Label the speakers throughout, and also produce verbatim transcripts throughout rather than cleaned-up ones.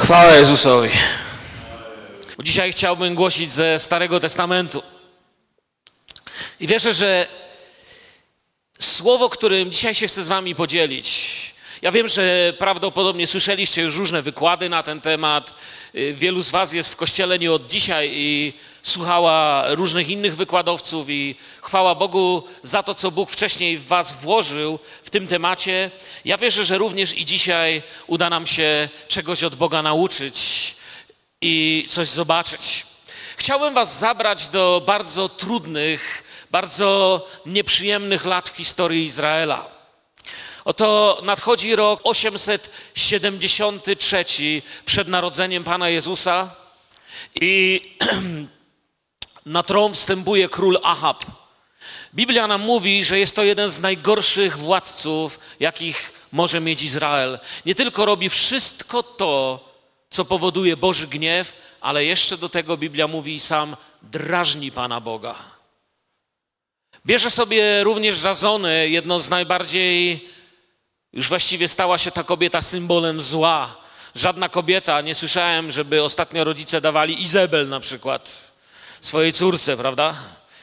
Speaker 1: Chwała Jezusowi. Dzisiaj chciałbym głosić ze Starego Testamentu. I wierzę, że słowo, którym dzisiaj się chcę z wami podzielić, ja wiem, że prawdopodobnie słyszeliście już różne wykłady na ten temat. Wielu z was jest w kościele nie od dzisiaj i słuchała różnych innych wykładowców i chwała Bogu za to, co Bóg wcześniej w was włożył w tym temacie. Ja wierzę, że również i dzisiaj uda nam się czegoś od Boga nauczyć i coś zobaczyć. Chciałbym was zabrać do bardzo trudnych, bardzo nieprzyjemnych lat w historii Izraela. Oto nadchodzi rok osiemset siedemdziesiąty trzeci przed narodzeniem Pana Jezusa i na tron wstępuje król Ahab. Biblia nam mówi, że jest to jeden z najgorszych władców, jakich może mieć Izrael. Nie tylko robi wszystko to, co powoduje Boży gniew, ale jeszcze do tego Biblia mówi sam drażni Pana Boga. Bierze sobie również za żonę jedną z najbardziej, już właściwie stała się ta kobieta symbolem zła. Żadna kobieta, nie słyszałem, żeby ostatnio rodzice dawali Izabel na przykład swojej córce, prawda?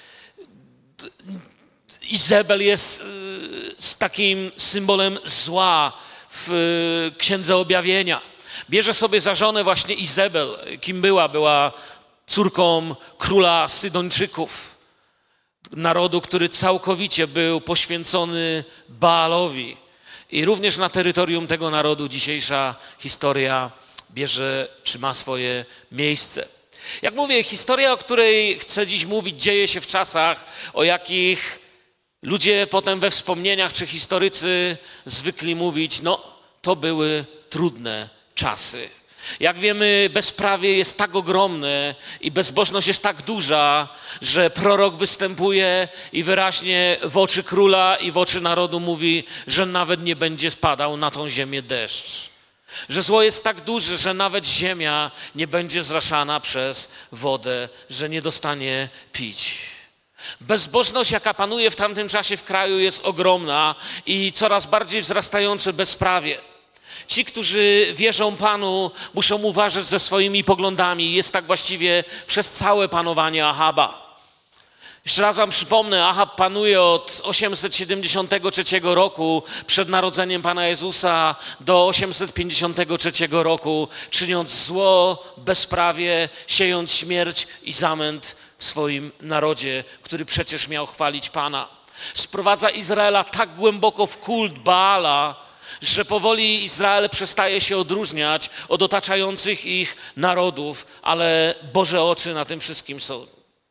Speaker 1: Izabel jest z takim symbolem zła w Księdze Objawienia. Bierze sobie za żonę właśnie Izabel. Kim była? Była córką króla Sydończyków. Narodu, który całkowicie był poświęcony Baalowi. I również na terytorium tego narodu dzisiejsza historia bierze, czy ma swoje miejsce. Jak mówię, historia, o której chcę dziś mówić, dzieje się w czasach, o jakich ludzie potem we wspomnieniach, czy historycy zwykli mówić, no to były trudne czasy. Jak wiemy, bezprawie jest tak ogromne i bezbożność jest tak duża, że prorok występuje i wyraźnie w oczy króla i w oczy narodu mówi, że nawet nie będzie spadał na tą ziemię deszcz. Że zło jest tak duże, że nawet ziemia nie będzie zraszana przez wodę, że nie dostanie pić. Bezbożność, jaka panuje w tamtym czasie w kraju, jest ogromna i coraz bardziej wzrastające bezprawie. Ci, którzy wierzą Panu, muszą uważać ze swoimi poglądami. Jest tak właściwie przez całe panowanie Ahaba. Jeszcze raz wam przypomnę, Ahab panuje od osiemset siedemdziesiątego trzeciego roku przed narodzeniem Pana Jezusa do osiemset pięćdziesiątego trzeciego roku, czyniąc zło, bezprawie, siejąc śmierć i zamęt w swoim narodzie, który przecież miał chwalić Pana. Sprowadza Izraela tak głęboko w kult Baala, że powoli Izrael przestaje się odróżniać od otaczających ich narodów, ale Boże oczy na tym wszystkim są.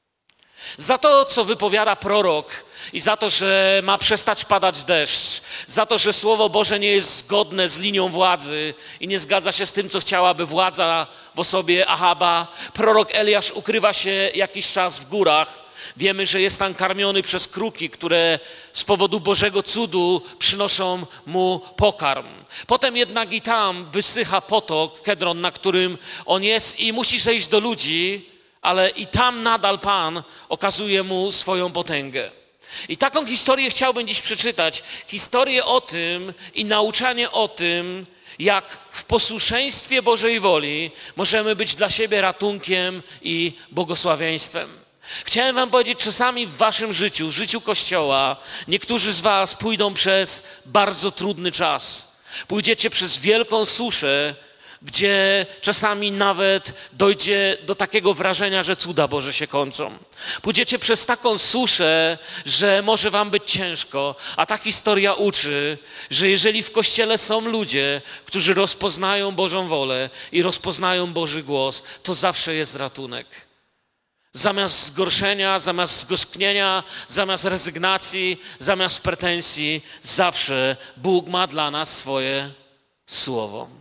Speaker 1: Za to, co wypowiada prorok i za to, że ma przestać padać deszcz, za to, że Słowo Boże nie jest zgodne z linią władzy i nie zgadza się z tym, co chciałaby władza w osobie Ahaba, prorok Eliasz ukrywa się jakiś czas w górach. Wiemy, że jest tam karmiony przez kruki, które z powodu Bożego cudu przynoszą mu pokarm. Potem jednak i tam wysycha potok, Kedron, na którym on jest i musi zejść do ludzi, ale i tam nadal Pan okazuje mu swoją potęgę. I taką historię chciałbym dziś przeczytać. Historię o tym i nauczanie o tym, jak w posłuszeństwie Bożej woli możemy być dla siebie ratunkiem i błogosławieństwem. Chciałem wam powiedzieć, czasami w waszym życiu, w życiu Kościoła, niektórzy z was pójdą przez bardzo trudny czas. Pójdziecie przez wielką suszę, gdzie czasami nawet dojdzie do takiego wrażenia, że cuda Boże się kończą. Pójdziecie przez taką suszę, że może wam być ciężko, a ta historia uczy, że jeżeli w Kościele są ludzie, którzy rozpoznają Bożą wolę i rozpoznają Boży głos, to zawsze jest ratunek. Zamiast zgorszenia, zamiast zgorzknienia, zamiast rezygnacji, zamiast pretensji, zawsze Bóg ma dla nas swoje słowo.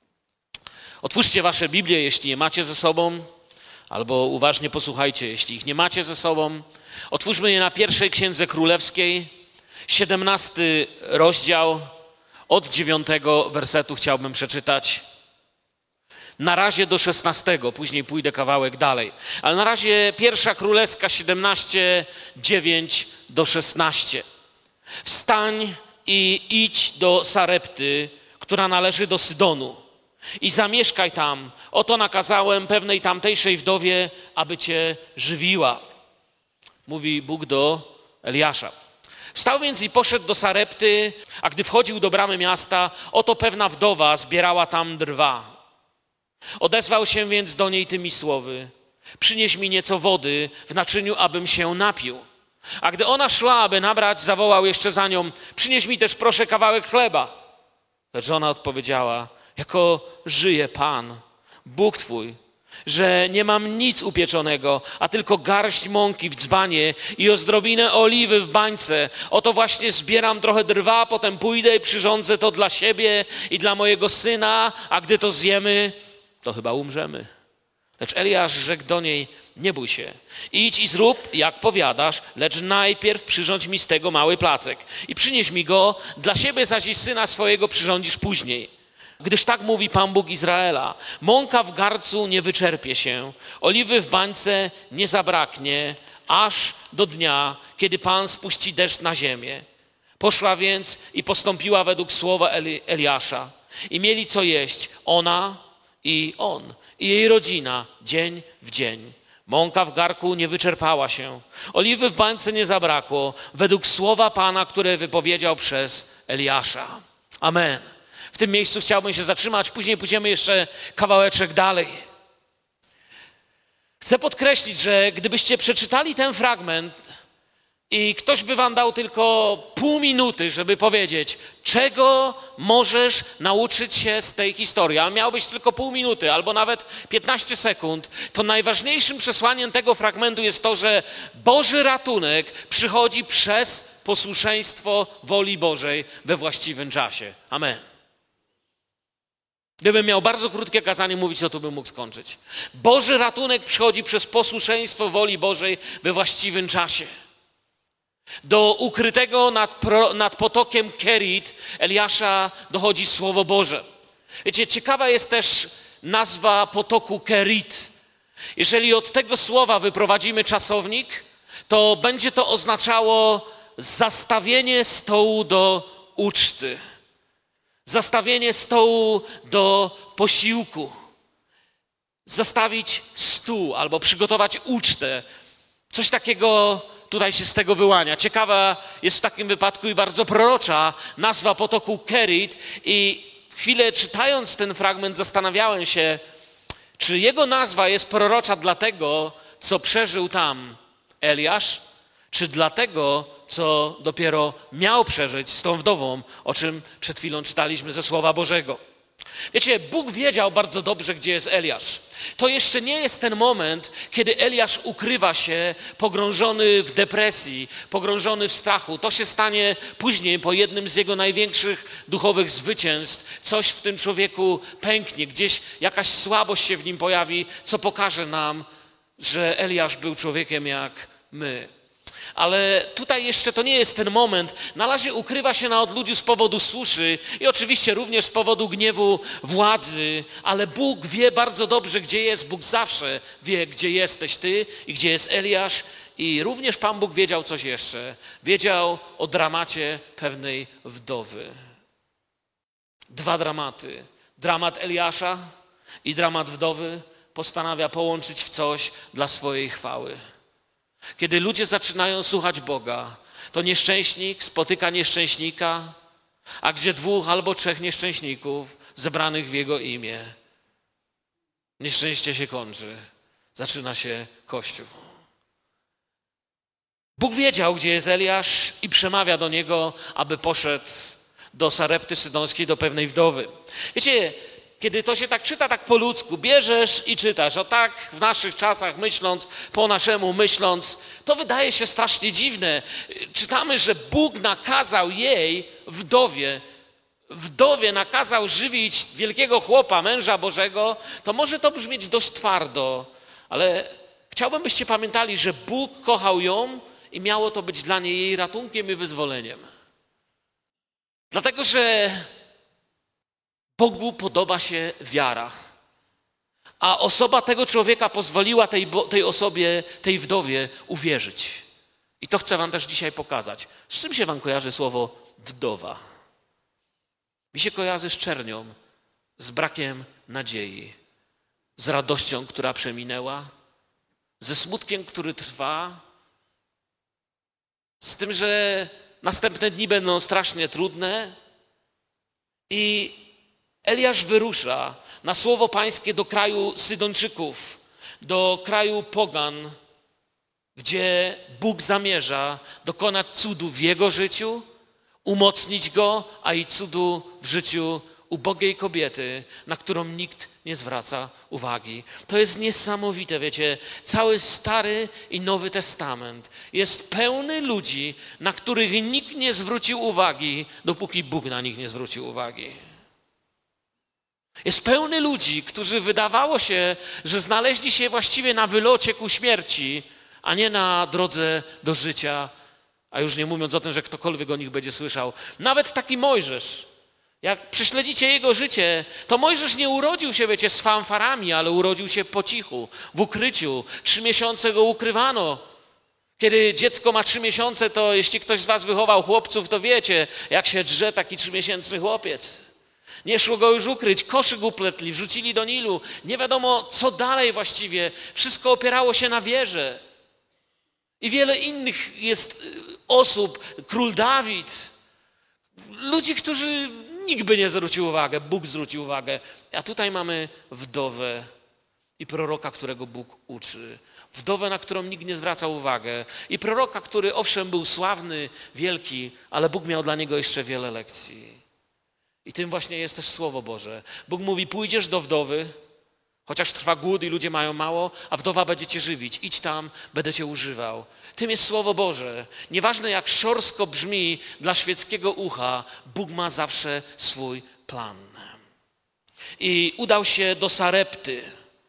Speaker 1: Otwórzcie wasze Biblię, jeśli je macie ze sobą, albo uważnie posłuchajcie, jeśli ich nie macie ze sobą. Otwórzmy je na pierwszej Księdze Królewskiej, siedemnasty rozdział, od dziewiątego wersetu chciałbym przeczytać. Na razie do szesnastego, później pójdę kawałek dalej. Ale na razie pierwsza Królewska siedemnaście, dziewięć do szesnastu. Wstań i idź do Sarepty, która należy do Sydonu. i zamieszkaj tam. Oto nakazałem pewnej tamtejszej wdowie, aby cię żywiła. Mówi Bóg do Eliasza. Wstał więc i poszedł do Sarepty, a gdy wchodził do bramy miasta, oto pewna wdowa zbierała tam drwa. Odezwał się więc do niej tymi słowy: przynieś mi nieco wody w naczyniu, abym się napił. A gdy ona szła, aby nabrać, zawołał jeszcze za nią: przynieś mi też proszę kawałek chleba. Lecz ona odpowiedziała: jako żyje Pan, Bóg twój, że nie mam nic upieczonego, a tylko garść mąki w dzbanie i odrobinę oliwy w bańce. Oto właśnie zbieram trochę drwa, potem pójdę i przyrządzę to dla siebie i dla mojego syna, a gdy to zjemy, to chyba umrzemy. Lecz Eliasz rzekł do niej: nie bój się, idź i zrób, jak powiadasz, lecz najpierw przyrządź mi z tego mały placek i przynieś mi go, dla siebie zaś i syna swojego przyrządzisz później. Gdyż tak mówi Pan Bóg Izraela: mąka w garncu nie wyczerpie się, oliwy w bańce nie zabraknie, aż do dnia, kiedy Pan spuści deszcz na ziemię. Poszła więc i postąpiła według słowa Eli- Eliasza. I mieli co jeść, ona i on, i jej rodzina, dzień w dzień. Mąka w garnku nie wyczerpała się, oliwy w bańce nie zabrakło, według słowa Pana, które wypowiedział przez Eliasza. Amen. W tym miejscu chciałbym się zatrzymać, później pójdziemy jeszcze kawałeczek dalej. Chcę podkreślić, że gdybyście przeczytali ten fragment i ktoś by wam dał tylko pół minuty, żeby powiedzieć, czego możesz nauczyć się z tej historii, ale miałbyś tylko pół minuty albo nawet piętnaście sekund, to najważniejszym przesłaniem tego fragmentu jest to, że Boży ratunek przychodzi przez posłuszeństwo woli Bożej we właściwym czasie. Amen. Gdybym miał bardzo krótkie kazanie mówić, to tu bym mógł skończyć. Boży ratunek przychodzi przez posłuszeństwo woli Bożej we właściwym czasie. Do ukrytego nad, pro, nad potokiem Kerit Eliasza dochodzi Słowo Boże. Wiecie, ciekawa jest też nazwa potoku Kerit. Jeżeli od tego słowa wyprowadzimy czasownik, to będzie to oznaczało zastawienie stołu do uczty. Zastawienie stołu do posiłku. Zastawić stół albo przygotować ucztę. Coś takiego tutaj się z tego wyłania. Ciekawa jest w takim wypadku i bardzo prorocza nazwa potoku Kerit. I chwilę czytając ten fragment zastanawiałem się, czy jego nazwa jest prorocza dlatego, co przeżył tam Eliasz, czy dlatego, co dopiero miał przeżyć z tą wdową, o czym przed chwilą czytaliśmy ze Słowa Bożego. Wiecie, Bóg wiedział bardzo dobrze, gdzie jest Eliasz. To jeszcze nie jest ten moment, kiedy Eliasz ukrywa się pogrążony w depresji, pogrążony w strachu. To się stanie później, po jednym z jego największych duchowych zwycięstw. Coś w tym człowieku pęknie, gdzieś jakaś słabość się w nim pojawi, co pokaże nam, że Eliasz był człowiekiem jak my. Ale tutaj jeszcze to nie jest ten moment. Na razie ukrywa się na odludziu z powodu suszy i oczywiście również z powodu gniewu władzy, ale Bóg wie bardzo dobrze, gdzie jest. Bóg zawsze wie, gdzie jesteś ty i gdzie jest Eliasz. I również Pan Bóg wiedział coś jeszcze. Wiedział o dramacie pewnej wdowy. Dwa dramaty. Dramat Eliasza i dramat wdowy postanawia połączyć w coś dla swojej chwały. Kiedy ludzie zaczynają słuchać Boga, to nieszczęśnik spotyka nieszczęśnika, a gdzie dwóch albo trzech nieszczęśników zebranych w Jego imię, nieszczęście się kończy, zaczyna się Kościół. Bóg wiedział, gdzie jest Eliasz i przemawia do niego, aby poszedł do Sarepty Sydońskiej, do pewnej wdowy. Wiecie, kiedy to się tak czyta, tak po ludzku, bierzesz i czytasz, o tak w naszych czasach myśląc, po naszemu myśląc, to wydaje się strasznie dziwne. Czytamy, że Bóg nakazał jej, wdowie, wdowie nakazał żywić wielkiego chłopa, męża Bożego, to może to brzmieć dość twardo, ale chciałbym, byście pamiętali, że Bóg kochał ją i miało to być dla niej jej ratunkiem i wyzwoleniem. Dlatego, że Bogu podoba się wiara, a osoba tego człowieka pozwoliła tej, tej osobie, tej wdowie uwierzyć. I to chcę wam też dzisiaj pokazać. Z czym się wam kojarzy słowo wdowa? Mi się kojarzy z czernią, z brakiem nadziei, z radością, która przeminęła, ze smutkiem, który trwa, z tym, że następne dni będą strasznie trudne i Eliasz wyrusza na słowo pańskie do kraju Sydończyków, do kraju pogan, gdzie Bóg zamierza dokonać cudu w jego życiu, umocnić go, a i cudu w życiu ubogiej kobiety, na którą nikt nie zwraca uwagi. To jest niesamowite, wiecie, cały Stary i Nowy Testament jest pełny ludzi, na których nikt nie zwrócił uwagi, dopóki Bóg na nich nie zwrócił uwagi. Jest pełny ludzi, którzy wydawało się, że znaleźli się właściwie na wylocie ku śmierci, a nie na drodze do życia, a już nie mówiąc o tym, że ktokolwiek o nich będzie słyszał. Nawet taki Mojżesz, jak prześledzicie jego życie, to Mojżesz nie urodził się, wiecie, z fanfarami, ale urodził się po cichu, w ukryciu. Trzy miesiące go ukrywano. Kiedy dziecko ma trzy miesiące, to jeśli ktoś z was wychował chłopców, to wiecie, jak się drze taki trzymiesięczny chłopiec. Nie szło go już ukryć, koszyk upletli, wrzucili do Nilu. Nie wiadomo, co dalej właściwie. Wszystko opierało się na wierze. I wiele innych jest osób, król Dawid, ludzi, którzy nikt by nie zwrócił uwagę, Bóg zwrócił uwagę. A tutaj mamy wdowę i proroka, którego Bóg uczy. Wdowę, na którą nikt nie zwracał uwagę. I proroka, który owszem był sławny, wielki, ale Bóg miał dla niego jeszcze wiele lekcji. I tym właśnie jest też Słowo Boże. Bóg mówi, pójdziesz do wdowy, chociaż trwa głód i ludzie mają mało, a wdowa będzie cię żywić. Idź tam, będę cię używał. Tym jest Słowo Boże. Nieważne jak szorstko brzmi dla świeckiego ucha, Bóg ma zawsze swój plan. I udał się do Sarepty.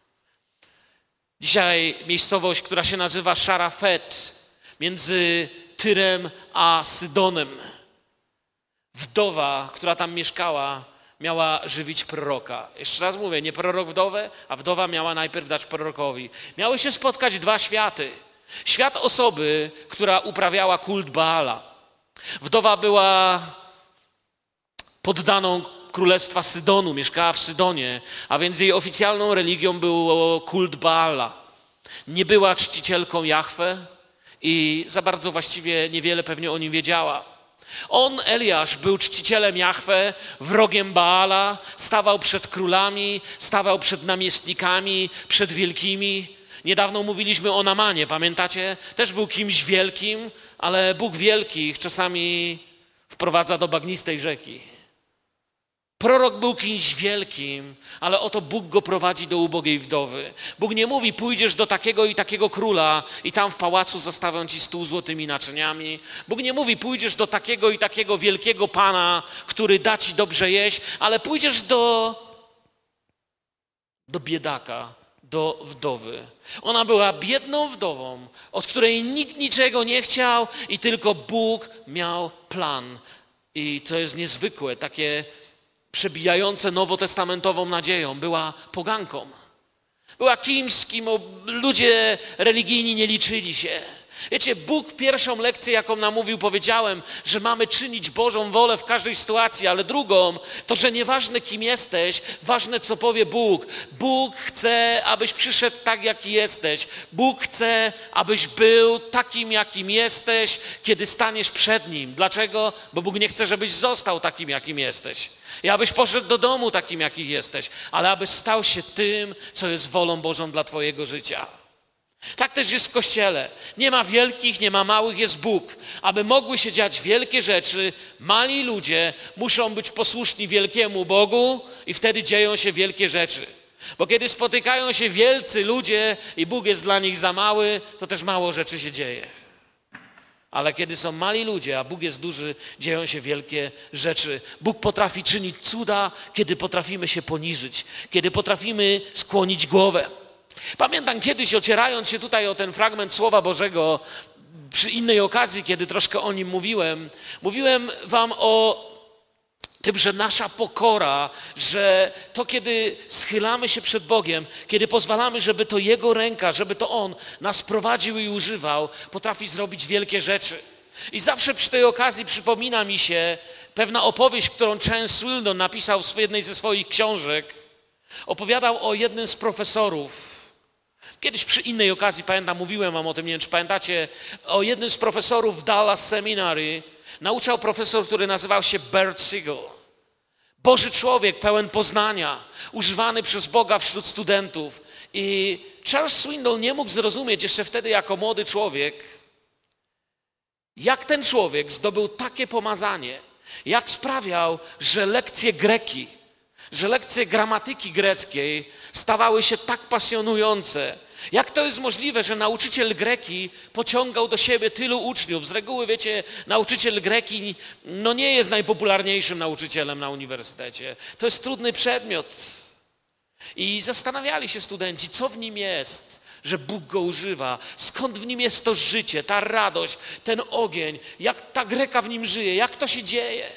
Speaker 1: Dzisiaj miejscowość, która się nazywa Szarafet, między Tyrem a Sydonem. Wdowa, która tam mieszkała, miała żywić proroka. Jeszcze raz mówię, nie prorok wdowę, a wdowa miała najpierw dać prorokowi. Miały się spotkać dwa światy. Świat osoby, która uprawiała kult Baala. Wdowa była poddaną królestwa Sydonu, mieszkała w Sydonie, a więc jej oficjalną religią był kult Baala. Nie była czcicielką Jahwe i za bardzo właściwie niewiele pewnie o nim wiedziała. On, Eliasz, był czcicielem Jahwe, wrogiem Baala, stawał przed królami, stawał przed namiestnikami, przed wielkimi. Niedawno mówiliśmy o Namanie, pamiętacie? Też był kimś wielkim, ale Bóg wielkich czasami wprowadza do bagnistej rzeki. Prorok był kimś wielkim, ale oto Bóg go prowadzi do ubogiej wdowy. Bóg nie mówi, pójdziesz do takiego i takiego króla i tam w pałacu zastawią ci stół złotymi naczyniami. Bóg nie mówi, pójdziesz do takiego i takiego wielkiego pana, który da ci dobrze jeść, ale pójdziesz do, do biedaka, do wdowy. Ona była biedną wdową, od której nikt niczego nie chciał i tylko Bóg miał plan. I to jest niezwykłe, takie przebijające nowotestamentową nadzieją. Była poganką. Była kimś, z kim ludzie religijni nie liczyli się. Wiecie, Bóg pierwszą lekcję, jaką nam mówił, powiedziałem, że mamy czynić Bożą wolę w każdej sytuacji, ale drugą, to, że nieważne kim jesteś, ważne co powie Bóg. Bóg chce, abyś przyszedł tak, jaki jesteś. Bóg chce, abyś był takim, jakim jesteś, kiedy staniesz przed Nim. Dlaczego? Bo Bóg nie chce, żebyś został takim, jakim jesteś. I abyś poszedł do domu takim, jaki jesteś, ale abyś stał się tym, co jest wolą Bożą dla twojego życia. Tak też jest w Kościele. Nie ma wielkich, nie ma małych, jest Bóg. Aby mogły się dziać wielkie rzeczy, mali ludzie muszą być posłuszni wielkiemu Bogu i wtedy dzieją się wielkie rzeczy. Bo kiedy spotykają się wielcy ludzie i Bóg jest dla nich za mały, to też mało rzeczy się dzieje. Ale kiedy są mali ludzie, a Bóg jest duży, dzieją się wielkie rzeczy. Bóg potrafi czynić cuda, kiedy potrafimy się poniżyć, kiedy potrafimy skłonić głowę. Pamiętam kiedyś, ocierając się tutaj o ten fragment Słowa Bożego, przy innej okazji, kiedy troszkę o nim mówiłem, mówiłem wam o tym, że nasza pokora, że to kiedy schylamy się przed Bogiem, kiedy pozwalamy, żeby to Jego ręka, żeby to On nas prowadził i używał, potrafi zrobić wielkie rzeczy. I zawsze przy tej okazji przypomina mi się pewna opowieść, którą Charles Swindoll napisał w jednej ze swoich książek, opowiadał o jednym z profesorów. Kiedyś przy innej okazji, pamiętam, mówiłem wam o tym, nie wiem, czy pamiętacie, o jednym z profesorów w Dallas Seminary. Nauczał profesor, który nazywał się Bert Siegel. Boży człowiek, pełen poznania, używany przez Boga wśród studentów. I Charles Swindoll nie mógł zrozumieć jeszcze wtedy jako młody człowiek, jak ten człowiek zdobył takie pomazanie, jak sprawiał, że lekcje greki, że lekcje gramatyki greckiej stawały się tak pasjonujące. Jak to jest możliwe, że nauczyciel greki pociągał do siebie tylu uczniów? Z reguły, wiecie, nauczyciel greki no nie jest najpopularniejszym nauczycielem na uniwersytecie. To jest trudny przedmiot. I zastanawiali się studenci, co w nim jest, że Bóg go używa, skąd w nim jest to życie, ta radość, ten ogień, jak ta Greka w nim żyje, jak to się dzieje.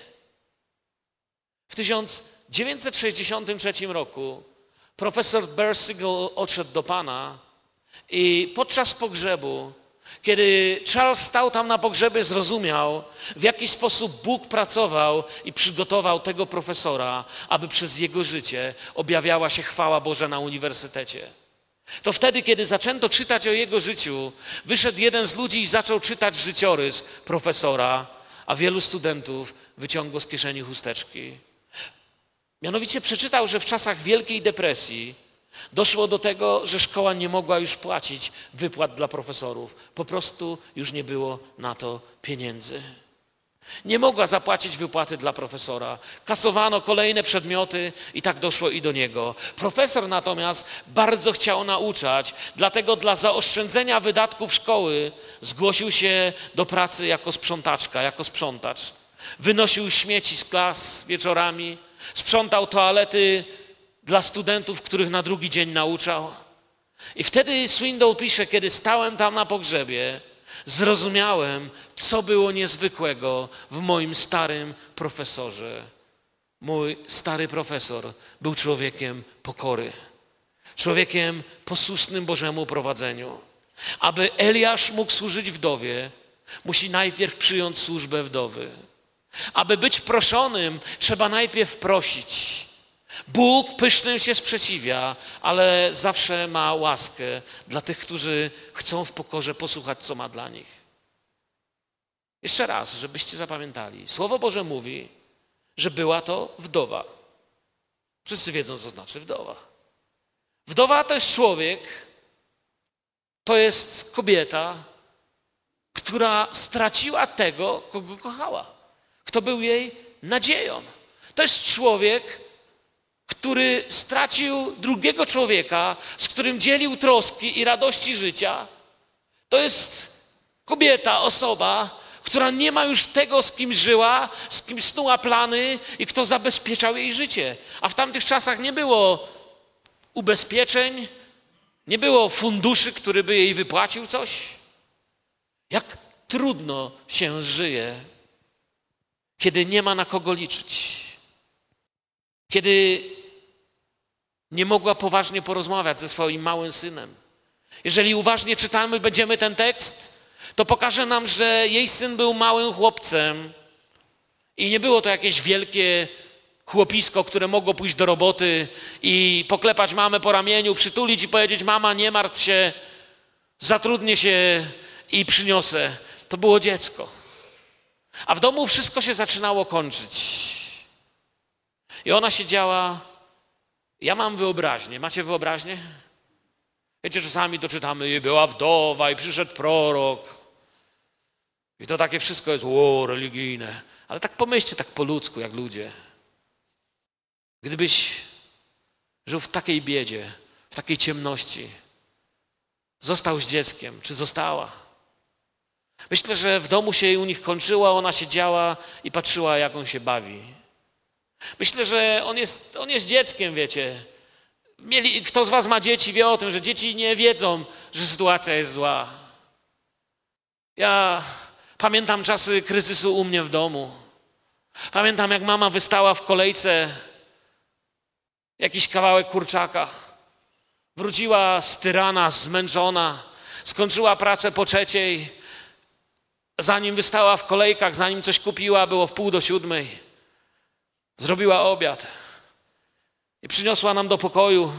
Speaker 1: W tysiąc dziewięćset sześćdziesiątym trzecim roku profesor Bert Siegel odszedł do Pana i podczas pogrzebu, kiedy Charles stał tam na pogrzebie, zrozumiał, w jaki sposób Bóg pracował i przygotował tego profesora, aby przez jego życie objawiała się chwała Boża na uniwersytecie. To wtedy, kiedy zaczęto czytać o jego życiu, wyszedł jeden z ludzi i zaczął czytać życiorys profesora, a wielu studentów wyciągło z kieszeni chusteczki. Mianowicie przeczytał, że w czasach Wielkiej Depresji doszło do tego, że szkoła nie mogła już płacić wypłat dla profesorów. Po prostu już nie było na to pieniędzy. Nie mogła zapłacić wypłaty dla profesora. Kasowano kolejne przedmioty i tak doszło i do niego. Profesor natomiast bardzo chciał nauczać, dlatego dla zaoszczędzenia wydatków szkoły zgłosił się do pracy jako sprzątaczka, jako sprzątacz. Wynosił śmieci z klas wieczorami, sprzątał toalety dla studentów, których na drugi dzień nauczał. I wtedy Swindoll pisze, kiedy stałem tam na pogrzebie, zrozumiałem, co było niezwykłego w moim starym profesorze. Mój stary profesor był człowiekiem pokory, człowiekiem posłusznym Bożemu prowadzeniu. Aby Eliasz mógł służyć wdowie, musi najpierw przyjąć służbę wdowy. Aby być proszonym, trzeba najpierw prosić. Bóg pysznym się sprzeciwia, ale zawsze ma łaskę dla tych, którzy chcą w pokorze posłuchać, co ma dla nich. Jeszcze raz, żebyście zapamiętali. Słowo Boże mówi, że była to wdowa. Wszyscy wiedzą, co znaczy wdowa. Wdowa to jest człowiek, to jest kobieta, która straciła tego, kogo kochała. Kto był jej nadzieją. To jest człowiek, który stracił drugiego człowieka, z którym dzielił troski i radości życia. To jest kobieta, osoba, która nie ma już tego, z kim żyła, z kim snuła plany i kto zabezpieczał jej życie. A w tamtych czasach nie było ubezpieczeń, nie było funduszy, który by jej wypłacił coś. Jak trudno się żyje, kiedy nie ma na kogo liczyć. Kiedy nie mogła poważnie porozmawiać ze swoim małym synem. Jeżeli uważnie czytamy, będziemy ten tekst, to pokaże nam, że jej syn był małym chłopcem i nie było to jakieś wielkie chłopisko, które mogło pójść do roboty i poklepać mamę po ramieniu, przytulić i powiedzieć: mama, nie martw się, zatrudnię się i przyniosę. To było dziecko. A w domu wszystko się zaczynało kończyć. I ona siedziała. Ja mam wyobraźnię. Macie wyobraźnię? Wiecie, czasami to czytamy, i była wdowa, i przyszedł prorok. I to takie wszystko jest, o, religijne. Ale tak pomyślcie, tak po ludzku, jak ludzie. Gdybyś żył w takiej biedzie, w takiej ciemności, został z dzieckiem, czy została? Myślę, że w domu się u nich kończyła, ona siedziała i patrzyła, jak on się bawi. Myślę, że on jest, on jest dzieckiem, wiecie. Mieli, kto z was ma dzieci, wie o tym, że dzieci nie wiedzą, że sytuacja jest zła. Ja pamiętam czasy kryzysu u mnie w domu. Pamiętam, jak mama wystała w kolejce jakiś kawałek kurczaka. Wróciła z tyrana, zmęczona, skończyła pracę po trzeciej, zanim wystała w kolejkach, zanim coś kupiła, było w pół do siódmej. Zrobiła obiad i przyniosła nam do pokoju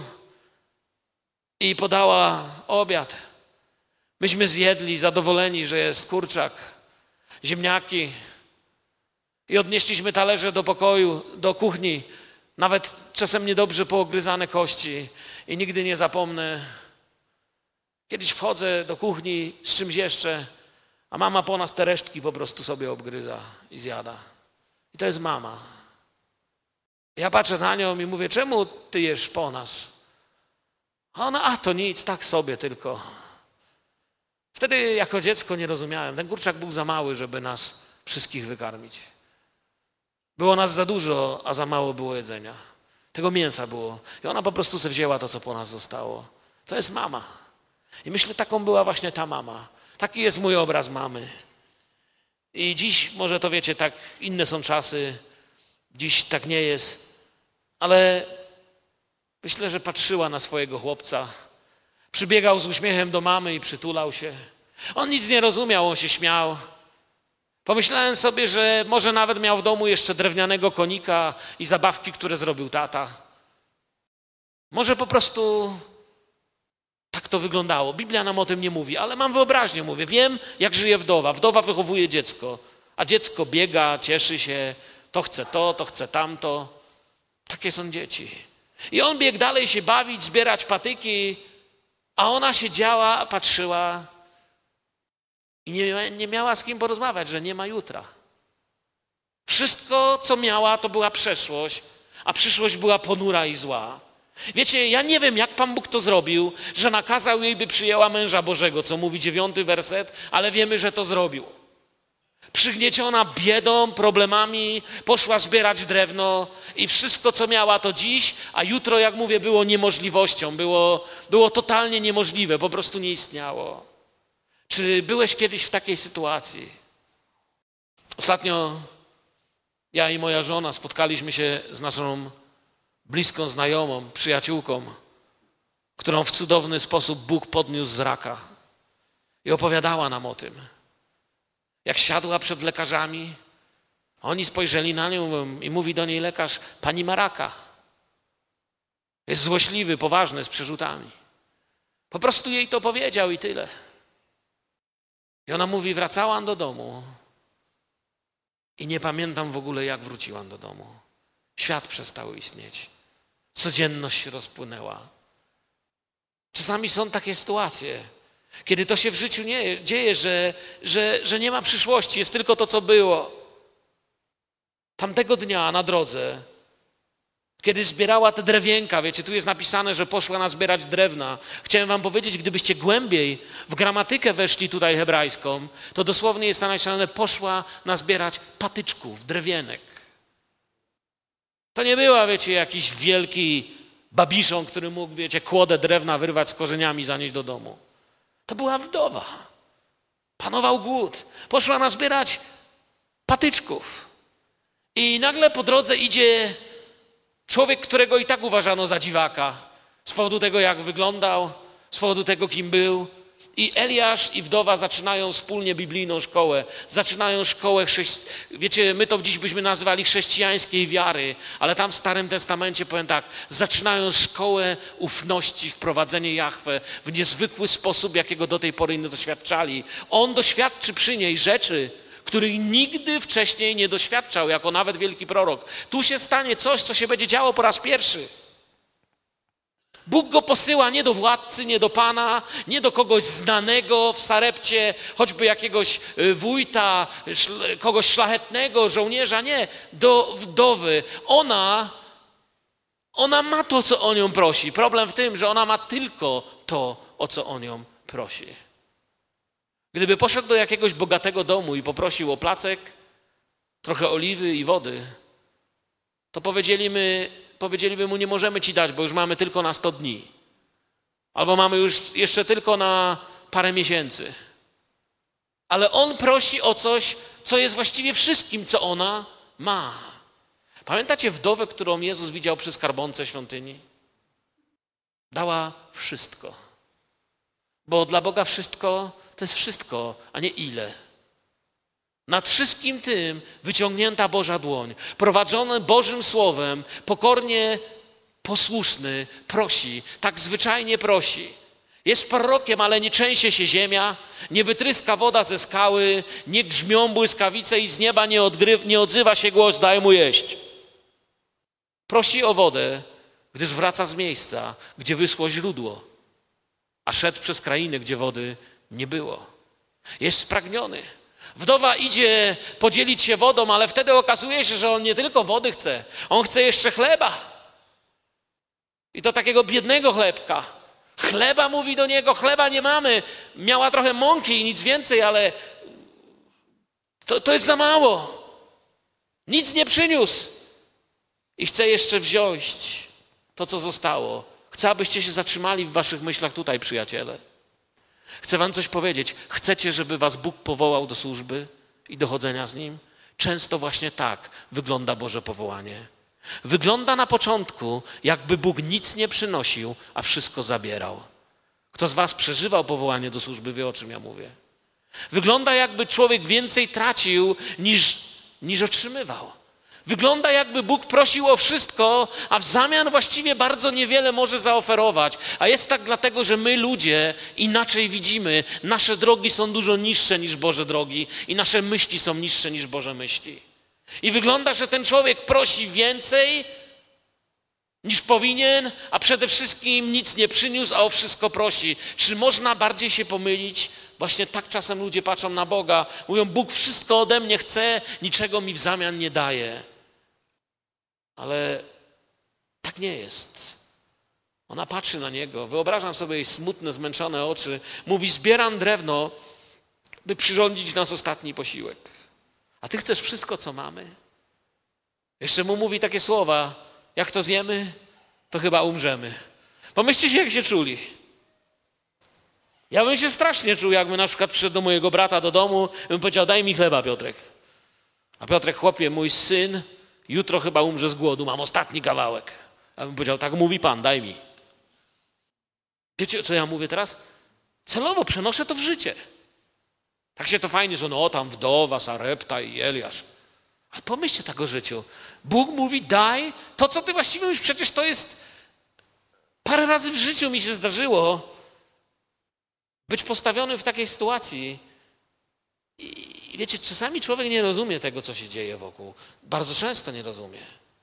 Speaker 1: i podała obiad. Myśmy zjedli, zadowoleni, że jest kurczak, ziemniaki i odnieśliśmy talerze do pokoju, do kuchni, nawet czasem niedobrze poogryzane kości i nigdy nie zapomnę. Kiedyś wchodzę do kuchni z czymś jeszcze, a mama po nas te resztki po prostu sobie obgryza i zjada. I to jest mama. Ja patrzę na nią i mówię, czemu ty jesz po nas? A ona, a to nic, tak sobie tylko. Wtedy jako dziecko nie rozumiałem. Ten kurczak był za mały, żeby nas wszystkich wykarmić. Było nas za dużo, a za mało było jedzenia. Tego mięsa było. I ona po prostu sobie wzięła to, co po nas zostało. To jest mama. I myślę, taką była właśnie ta mama. Taki jest mój obraz mamy. I dziś, może to wiecie, tak inne są czasy. Dziś tak nie jest. Ale myślę, że patrzyła na swojego chłopca. Przybiegał z uśmiechem do mamy i przytulał się. On nic nie rozumiał, on się śmiał. Pomyślałem sobie, że może nawet miał w domu jeszcze drewnianego konika i zabawki, które zrobił tata. Może po prostu tak to wyglądało. Biblia nam o tym nie mówi, ale mam wyobraźnię, mówię. Wiem, jak żyje wdowa. Wdowa wychowuje dziecko, a dziecko biega, cieszy się, to chce to, to chce tamto. Takie są dzieci. I on biegł dalej się bawić, zbierać patyki, a ona siedziała, patrzyła i nie, nie miała z kim porozmawiać, że nie ma jutra. Wszystko, co miała, to była przeszłość, a przyszłość była ponura i zła. Wiecie, ja nie wiem, jak Pan Bóg to zrobił, że nakazał jej, by przyjęła męża Bożego, co mówi dziewiąty werset, ale wiemy, że to zrobił. Przygnieciona biedą, problemami, poszła zbierać drewno i wszystko, co miała, to dziś, a jutro, jak mówię, było niemożliwością, było, było totalnie niemożliwe, po prostu nie istniało. Czy byłeś kiedyś w takiej sytuacji? Ostatnio ja i moja żona spotkaliśmy się z naszą bliską znajomą, przyjaciółką, którą w cudowny sposób Bóg podniósł z raka i opowiadała nam o tym. Jak siadła przed lekarzami, oni spojrzeli na nią i mówi do niej lekarz, pani ma raka. Jest złośliwy, poważny, z przerzutami. Po prostu jej to powiedział i tyle. I ona mówi, wracałam do domu i nie pamiętam w ogóle, jak wróciłam do domu. Świat przestał istnieć. Codzienność się rozpłynęła. Czasami są takie sytuacje, kiedy to się w życiu nie dzieje, że, że, że nie ma przyszłości, jest tylko to, co było. Tamtego dnia na drodze, kiedy zbierała te drewienka, wiecie, tu jest napisane, że poszła nazbierać drewna. Chciałem wam powiedzieć, gdybyście głębiej w gramatykę weszli tutaj hebrajską, to dosłownie jest napisane, poszła nazbierać patyczków, drewienek. To nie była, wiecie, jakiś wielki babiszon, który mógł, wiecie, kłodę drewna wyrwać z korzeniami, zanieść do domu. To była wdowa. Panował głód. Poszła nazbierać patyczków. I nagle po drodze idzie człowiek, którego i tak uważano za dziwaka. Z powodu tego, jak wyglądał, z powodu tego, kim był. I Eliasz i wdowa zaczynają wspólnie biblijną szkołę. Zaczynają szkołę, chrześci... wiecie, my to dziś byśmy nazywali chrześcijańskiej wiary, ale tam w Starym Testamencie, powiem tak, zaczynają szkołę ufności, wprowadzenie Jahwe w niezwykły sposób, jakiego do tej pory nie doświadczali. On doświadczy przy niej rzeczy, których nigdy wcześniej nie doświadczał, jako nawet wielki prorok. Tu się stanie coś, co się będzie działo po raz pierwszy. Bóg go posyła nie do władcy, nie do pana, nie do kogoś znanego w Sarepcie, choćby jakiegoś wójta, kogoś szlachetnego, żołnierza, nie, do wdowy. Ona, ona ma to, co o nią prosi. Problem w tym, że ona ma tylko to, o co o nią prosi. Gdyby poszedł do jakiegoś bogatego domu i poprosił o placek, trochę oliwy i wody, to powiedzieliby, powiedzieliby mu, nie możemy ci dać, bo już mamy tylko na sto dni. Albo mamy już jeszcze tylko na parę miesięcy. Ale on prosi o coś, co jest właściwie wszystkim, co ona ma. Pamiętacie wdowę, którą Jezus widział przy skarbonce świątyni? Dała wszystko. Bo dla Boga wszystko to jest wszystko, a nie ile. Nad wszystkim tym wyciągnięta Boża dłoń, prowadzony Bożym Słowem, pokornie posłuszny, prosi, tak zwyczajnie prosi. Jest prorokiem, ale nie trzęsie się ziemia, nie wytryska woda ze skały, nie grzmią błyskawice i z nieba nie, odgry- nie odzywa się głos, daj mu jeść. Prosi o wodę, gdyż wraca z miejsca, gdzie wyschło źródło, a szedł przez krainę, gdzie wody nie było. Jest spragniony. Wdowa idzie podzielić się wodą, ale wtedy okazuje się, że on nie tylko wody chce, on chce jeszcze chleba. I to takiego biednego chlebka. Chleba, mówi do niego, chleba nie mamy. Miała trochę mąki i nic więcej, ale to, to jest za mało. Nic nie przyniósł. I chce jeszcze wziąć to, co zostało. Chcę, abyście się zatrzymali w waszych myślach tutaj, przyjaciele. Chcę wam coś powiedzieć. Chcecie, żeby was Bóg powołał do służby i dochodzenia z Nim? Często właśnie tak wygląda Boże powołanie. Wygląda na początku, jakby Bóg nic nie przynosił, a wszystko zabierał. Kto z was przeżywał powołanie do służby, wie, o czym ja mówię. Wygląda, jakby człowiek więcej tracił, niż, niż otrzymywał. Wygląda, jakby Bóg prosił o wszystko, a w zamian właściwie bardzo niewiele może zaoferować. A jest tak dlatego, że my ludzie inaczej widzimy. Nasze drogi są dużo niższe niż Boże drogi i nasze myśli są niższe niż Boże myśli. I wygląda, że ten człowiek prosi więcej niż powinien, a przede wszystkim nic nie przyniósł, a o wszystko prosi. Czy można bardziej się pomylić? Właśnie tak czasem ludzie patrzą na Boga. Mówią, Bóg wszystko ode mnie chce, niczego mi w zamian nie daje. Ale tak nie jest. Ona patrzy na Niego. Wyobrażam sobie jej smutne, zmęczone oczy. Mówi, zbieram drewno, by przyrządzić nas ostatni posiłek. A Ty chcesz wszystko, co mamy? Jeszcze mu mówi takie słowa, jak to zjemy, to chyba umrzemy. Pomyślcie się, jak się czuli. Ja bym się strasznie czuł, jakbym na przykład przyszedł do mojego brata do domu i bym powiedział, daj mi chleba, Piotrek. A Piotrek, chłopie, mój syn jutro chyba umrze z głodu, mam ostatni kawałek. A bym powiedział, tak mówi Pan, daj mi. Wiecie, co ja mówię teraz? Celowo przenoszę to w życie. Tak się to fajnie, że no tam wdowa, Sarepta i Eliasz. Ale pomyślcie tak o życiu. Bóg mówi, daj to, co ty właściwie już przecież to jest... Parę razy w życiu mi się zdarzyło być postawionym w takiej sytuacji. I wiecie, czasami człowiek nie rozumie tego, co się dzieje wokół. Bardzo często nie rozumie.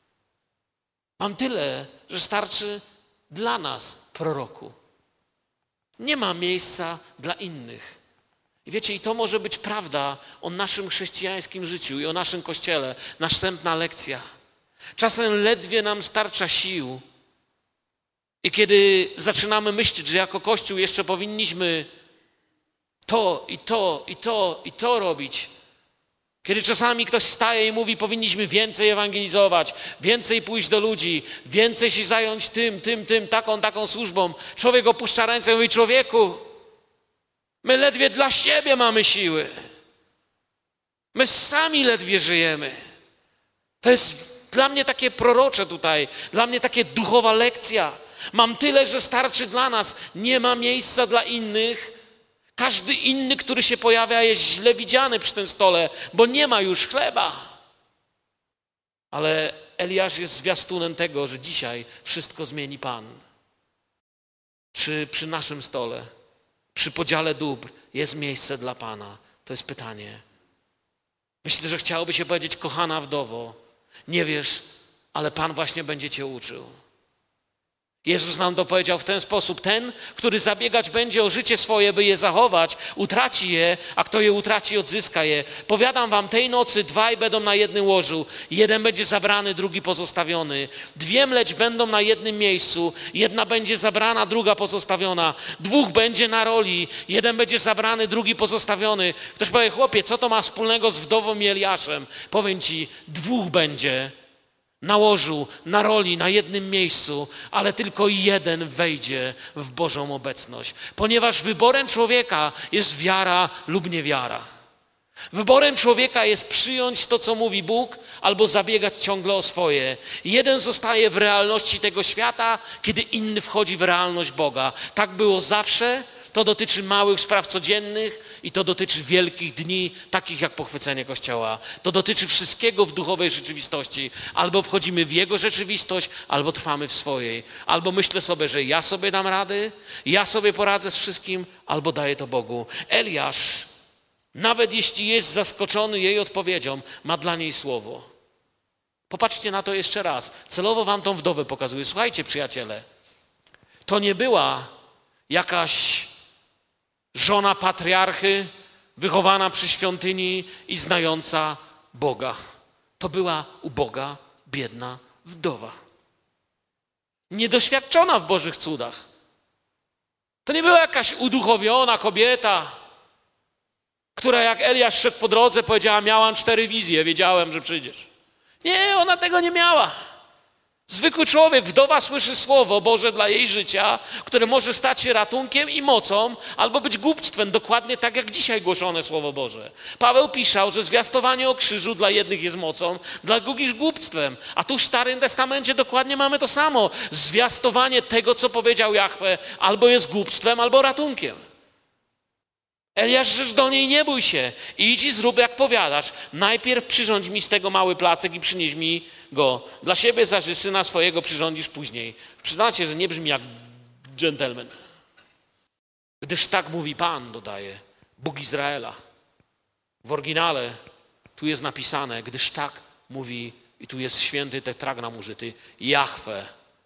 Speaker 1: Mam tyle, że starczy dla nas, proroku. Nie ma miejsca dla innych. I wiecie, i to może być prawda o naszym chrześcijańskim życiu i o naszym Kościele. Następna lekcja. Czasem ledwie nam starcza sił. I kiedy zaczynamy myśleć, że jako Kościół jeszcze powinniśmy to i to i to i to robić. Kiedy czasami ktoś staje i mówi, powinniśmy więcej ewangelizować, więcej pójść do ludzi, więcej się zająć tym, tym, tym, taką, taką służbą. Człowiek opuszcza ręce i mówi, człowieku, my ledwie dla siebie mamy siły. My sami ledwie żyjemy. To jest dla mnie takie prorocze tutaj, dla mnie takie duchowa lekcja. Mam tyle, że starczy dla nas. Nie ma miejsca dla innych. Każdy inny, który się pojawia, jest źle widziany przy tym stole, bo nie ma już chleba. Ale Eliasz jest zwiastunem tego, że dzisiaj wszystko zmieni Pan. Czy przy naszym stole, przy podziale dóbr jest miejsce dla Pana? To jest pytanie. Myślę, że chciałoby się powiedzieć, kochana wdowo, nie wiesz, ale Pan właśnie będzie cię uczył. Jezus nam to powiedział w ten sposób. Ten, który zabiegać będzie o życie swoje, by je zachować, utraci je, a kto je utraci, odzyska je. Powiadam wam, tej nocy dwaj będą na jednym łożu. Jeden będzie zabrany, drugi pozostawiony. Dwie mleć będą na jednym miejscu. Jedna będzie zabrana, druga pozostawiona. Dwóch będzie na roli. Jeden będzie zabrany, drugi pozostawiony. Ktoś powie, chłopie, co to ma wspólnego z wdową i Eliaszem? Powiem ci, dwóch będzie na łożu, na roli, na jednym miejscu, ale tylko jeden wejdzie w Bożą obecność. Ponieważ wyborem człowieka jest wiara lub niewiara. Wyborem człowieka jest przyjąć to, co mówi Bóg, albo zabiegać ciągle o swoje. Jeden zostaje w realności tego świata, kiedy inny wchodzi w realność Boga. Tak było zawsze, To dotyczy małych spraw codziennych i to dotyczy wielkich dni, takich jak pochwycenie Kościoła. To dotyczy wszystkiego w duchowej rzeczywistości. Albo wchodzimy w Jego rzeczywistość, albo trwamy w swojej. Albo myślę sobie, że ja sobie dam rady, ja sobie poradzę z wszystkim, albo daję to Bogu. Eliasz, nawet jeśli jest zaskoczony jej odpowiedzią, ma dla niej słowo. Popatrzcie na to jeszcze raz. Celowo wam tą wdowę pokazuję. Słuchajcie, przyjaciele, to nie była jakaś żona patriarchy, wychowana przy świątyni i znająca Boga. To była uboga, biedna wdowa. Niedoświadczona w Bożych cudach. To nie była jakaś uduchowiona kobieta, która jak Eliasz szedł po drodze, powiedziała: miałam cztery wizje, wiedziałem, że przyjdziesz. Nie, ona tego nie miała. Zwykły człowiek, wdowa słyszy słowo Boże dla jej życia, które może stać się ratunkiem i mocą, albo być głupstwem, dokładnie tak jak dzisiaj głoszone Słowo Boże. Paweł pisał, że zwiastowanie o krzyżu dla jednych jest mocą, dla drugich głupstwem. A tu w Starym Testamencie dokładnie mamy to samo. Zwiastowanie tego, co powiedział Jahwe, albo jest głupstwem, albo ratunkiem. Eliasz rzecz do niej: nie bój się, idź i zrób jak powiadasz. Najpierw przyrządź mi z tego mały placek i przynieś mi go. Dla siebie zaś syna swojego przyrządzisz później. Przyznacie, że nie brzmi jak dżentelmen. Gdyż tak mówi Pan, dodaje, Bóg Izraela. W oryginale tu jest napisane, gdyż tak mówi, i tu jest święty tetragram użyty, Jahwe,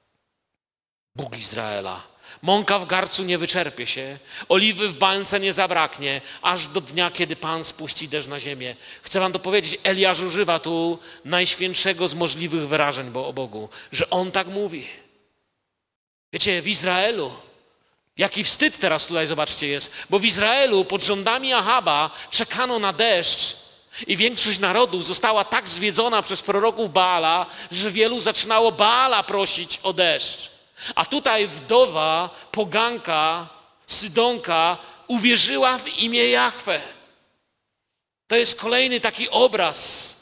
Speaker 1: Bóg Izraela. Mąka w garcu nie wyczerpie się, oliwy w bańce nie zabraknie, aż do dnia, kiedy Pan spuści deszcz na ziemię. Chcę wam to powiedzieć, Eliasz używa tu najświętszego z możliwych wyrażeń o Bogu, że On tak mówi. Wiecie, w Izraelu, jaki wstyd teraz tutaj, zobaczcie, jest, bo w Izraelu pod rządami Ahaba czekano na deszcz i większość narodu została tak zwiedzona przez proroków Baala, że wielu zaczynało Baala prosić o deszcz. A tutaj wdowa, poganka, Sydonka uwierzyła w imię Jahwe. To jest kolejny taki obraz,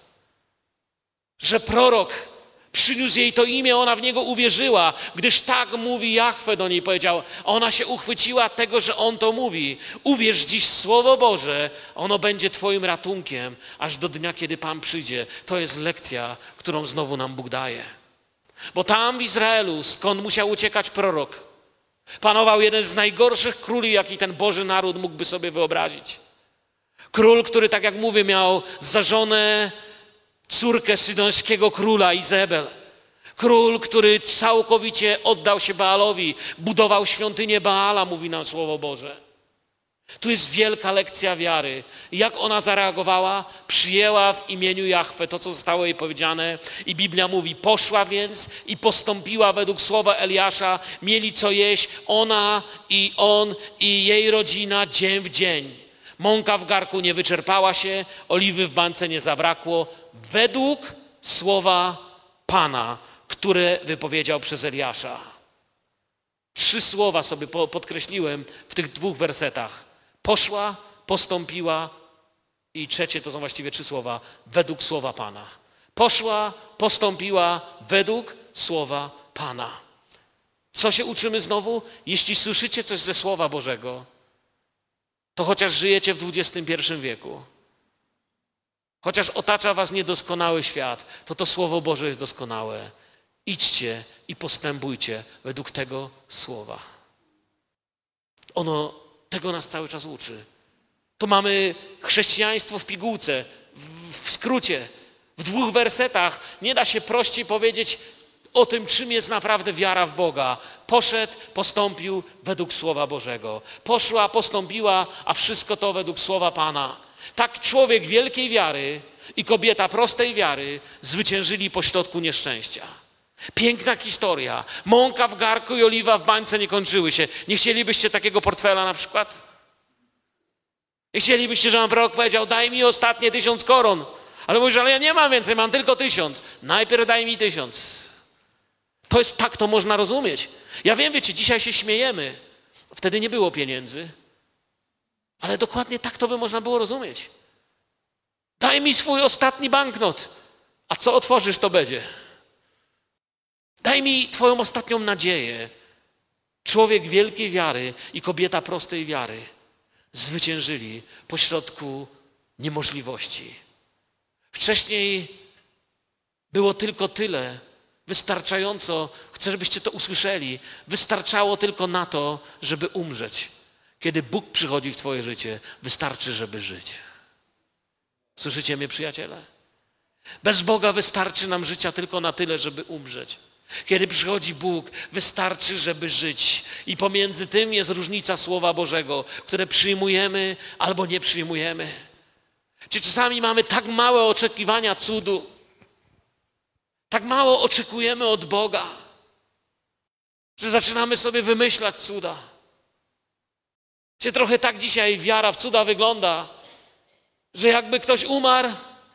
Speaker 1: że prorok przyniósł jej to imię, ona w niego uwierzyła, gdyż tak mówi Jahwe, do niej powiedział. Ona się uchwyciła tego, że on to mówi. Uwierz dziś w Słowo Boże, ono będzie twoim ratunkiem, aż do dnia, kiedy Pan przyjdzie. To jest lekcja, którą znowu nam Bóg daje. Bo tam w Izraelu, skąd musiał uciekać prorok, panował jeden z najgorszych króli, jaki ten Boży naród mógłby sobie wyobrazić. Król, który, tak jak mówię, miał za żonę córkę sydońskiego króla Izebel. Król, który całkowicie oddał się Baalowi, budował świątynię Baala, mówi nam Słowo Boże. Tu jest wielka lekcja wiary. Jak ona zareagowała? Przyjęła w imieniu Jahwe to, co zostało jej powiedziane. I Biblia mówi, poszła więc i postąpiła według słowa Eliasza. Mieli co jeść, ona i on i jej rodzina dzień w dzień. Mąka w garku nie wyczerpała się, oliwy w bańce nie zabrakło. Według słowa Pana, które wypowiedział przez Eliasza. Trzy słowa sobie podkreśliłem w tych dwóch wersetach. Poszła, postąpiła i trzecie to są właściwie trzy słowa. Według słowa Pana. Poszła, postąpiła według słowa Pana. Co się uczymy znowu? Jeśli słyszycie coś ze Słowa Bożego, to chociaż żyjecie w dwudziestym pierwszym wieku, chociaż otacza was niedoskonały świat, to to Słowo Boże jest doskonałe. Idźcie i postępujcie według tego słowa. Ono tego nas cały czas uczy. Tu mamy chrześcijaństwo w pigułce, w, w skrócie, w dwóch wersetach. Nie da się prościej powiedzieć o tym, czym jest naprawdę wiara w Boga. Poszedł, postąpił według Słowa Bożego. Poszła, postąpiła, a wszystko to według Słowa Pana. Tak człowiek wielkiej wiary i kobieta prostej wiary zwyciężyli pośrodku nieszczęścia. Piękna historia. Mąka w garku i oliwa w bańce nie kończyły się. Nie chcielibyście takiego portfela na przykład? Nie chcielibyście, żeby wam prorok powiedział, daj mi ostatnie tysiąc koron. Ale mówisz, ale ja nie mam więcej, mam tylko tysiąc. Najpierw daj mi tysiąc. To jest tak, to można rozumieć. Ja wiem, wiecie, dzisiaj się śmiejemy. Wtedy nie było pieniędzy. Ale dokładnie tak to by można było rozumieć. Daj mi swój ostatni banknot. A co otworzysz, to będzie. Daj mi twoją ostatnią nadzieję. Człowiek wielkiej wiary i kobieta prostej wiary zwyciężyli pośrodku niemożliwości. Wcześniej było tylko tyle, wystarczająco, chcę, żebyście to usłyszeli, wystarczało tylko na to, żeby umrzeć. Kiedy Bóg przychodzi w twoje życie, wystarczy, żeby żyć. Słyszycie mnie, przyjaciele? Bez Boga wystarczy nam życia tylko na tyle, żeby umrzeć. Kiedy przychodzi Bóg, wystarczy, żeby żyć. I pomiędzy tym jest różnica Słowa Bożego, które przyjmujemy albo nie przyjmujemy. Czy czasami mamy tak małe oczekiwania cudu, tak mało oczekujemy od Boga, że zaczynamy sobie wymyślać cuda. Czy trochę tak dzisiaj wiara w cuda wygląda, że jakby ktoś umarł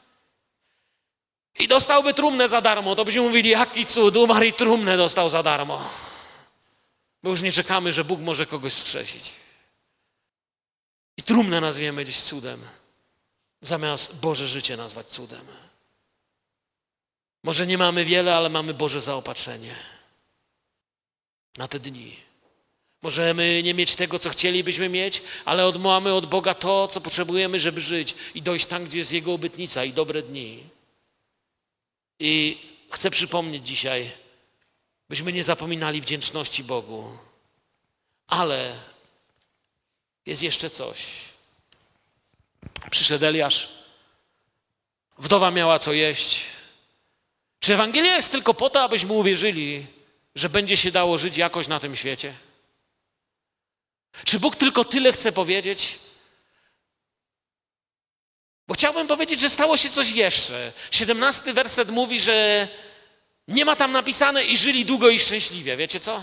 Speaker 1: i dostałby trumnę za darmo, to byśmy mówili, jaki cud, umarł i trumnę dostał za darmo. Bo już nie czekamy, że Bóg może kogoś wskrzesić. I trumnę nazwiemy gdzieś cudem, zamiast Boże życie nazwać cudem. Może nie mamy wiele, ale mamy Boże zaopatrzenie na te dni. Możemy nie mieć tego, co chcielibyśmy mieć, ale mamy od Boga to, co potrzebujemy, żeby żyć i dojść tam, gdzie jest Jego obietnica i dobre dni. I chcę przypomnieć dzisiaj, byśmy nie zapominali wdzięczności Bogu. Ale jest jeszcze coś. Przyszedł Eliasz, wdowa miała co jeść. Czy Ewangelia jest tylko po to, abyśmy uwierzyli, że będzie się dało żyć jakoś na tym świecie? Czy Bóg tylko tyle chce powiedzieć? Bo chciałbym powiedzieć, że stało się coś jeszcze. siedemnasty werset mówi, że nie ma tam napisane i żyli długo i szczęśliwie. Wiecie co?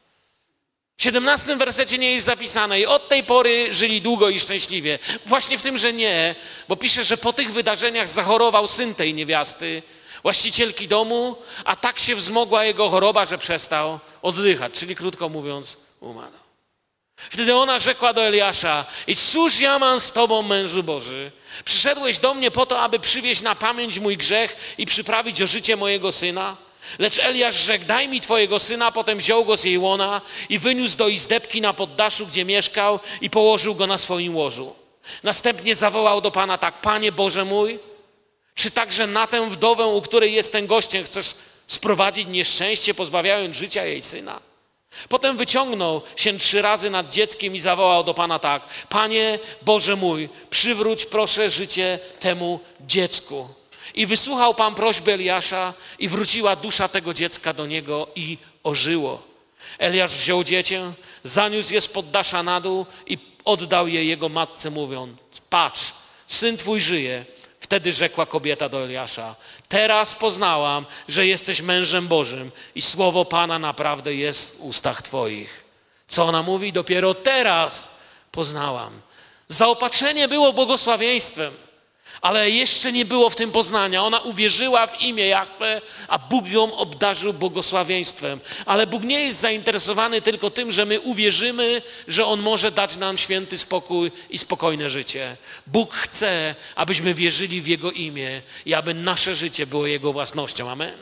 Speaker 1: W siedemnastym wersecie nie jest zapisane i od tej pory żyli długo i szczęśliwie. Właśnie w tym, że nie, bo pisze, że po tych wydarzeniach zachorował syn tej niewiasty, właścicielki domu, a tak się wzmogła jego choroba, że przestał oddychać, czyli krótko mówiąc, umarł. Wtedy ona rzekła do Eliasza: i cóż ja mam z tobą, mężu Boży? Przyszedłeś do mnie po to, aby przywieźć na pamięć mój grzech i przyprawić o życie mojego syna? Lecz Eliasz rzekł: daj mi twojego syna. Potem wziął go z jej łona i wyniósł do izdebki na poddaszu, gdzie mieszkał, i położył go na swoim łożu. Następnie zawołał do Pana tak: Panie Boże mój, czy także na tę wdowę, u której jestem gościem, chcesz sprowadzić nieszczęście, pozbawiając życia jej syna? Potem wyciągnął się trzy razy nad dzieckiem i zawołał do Pana tak: Panie Boże mój, przywróć proszę życie temu dziecku. I wysłuchał Pan prośby Eliasza i wróciła dusza tego dziecka do niego i ożyło. Eliasz wziął dziecię, zaniósł je z poddasza na dół i oddał je jego matce, mówiąc: patrz, syn twój żyje. Wtedy rzekła kobieta do Eliasza: teraz poznałam, że jesteś mężem Bożym i słowo Pana naprawdę jest w ustach twoich. Co ona mówi? Dopiero teraz poznałam. Zaopatrzenie było błogosławieństwem, ale jeszcze nie było w tym poznania. Ona uwierzyła w imię Jahwe, a Bóg ją obdarzył błogosławieństwem. Ale Bóg nie jest zainteresowany tylko tym, że my uwierzymy, że On może dać nam święty spokój i spokojne życie. Bóg chce, abyśmy wierzyli w Jego imię i aby nasze życie było Jego własnością. Amen.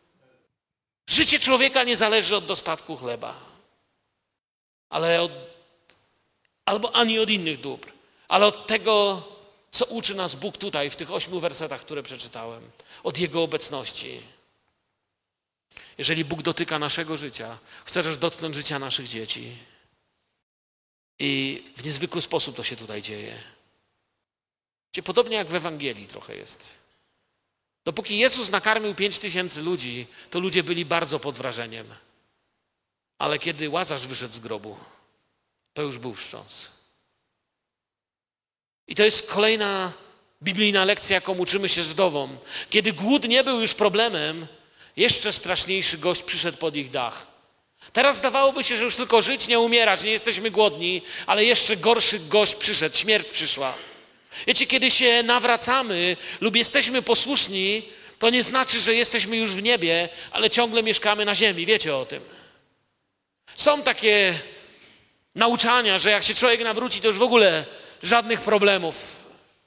Speaker 1: Życie człowieka nie zależy od dostatku chleba, ale od, albo ani od innych dóbr, ale od tego, co uczy nas Bóg tutaj, w tych ośmiu wersetach, które przeczytałem, od Jego obecności. Jeżeli Bóg dotyka naszego życia, chce też dotknąć życia naszych dzieci. I w niezwykły sposób to się tutaj dzieje. Gdzie podobnie jak w Ewangelii trochę jest. Dopóki Jezus nakarmił pięć tysięcy ludzi, to ludzie byli bardzo pod wrażeniem. Ale kiedy Łazarz wyszedł z grobu, to już był wstrząs. I to jest kolejna biblijna lekcja, jaką uczymy się z wdową. Kiedy głód nie był już problemem, jeszcze straszniejszy gość przyszedł pod ich dach. Teraz zdawałoby się, że już tylko żyć, nie umierać, nie jesteśmy głodni, ale jeszcze gorszy gość przyszedł, śmierć przyszła. Wiecie, kiedy się nawracamy lub jesteśmy posłuszni, to nie znaczy, że jesteśmy już w niebie, ale ciągle mieszkamy na ziemi. Wiecie o tym. Są takie nauczania, że jak się człowiek nawróci, to już w ogóle żadnych problemów.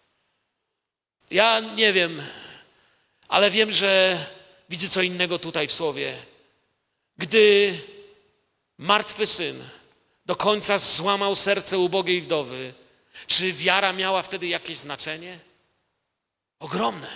Speaker 1: Ja nie wiem, ale wiem, że widzę co innego tutaj w Słowie. Gdy martwy syn do końca złamał serce ubogiej wdowy. Czy wiara miała wtedy jakieś znaczenie? Ogromne.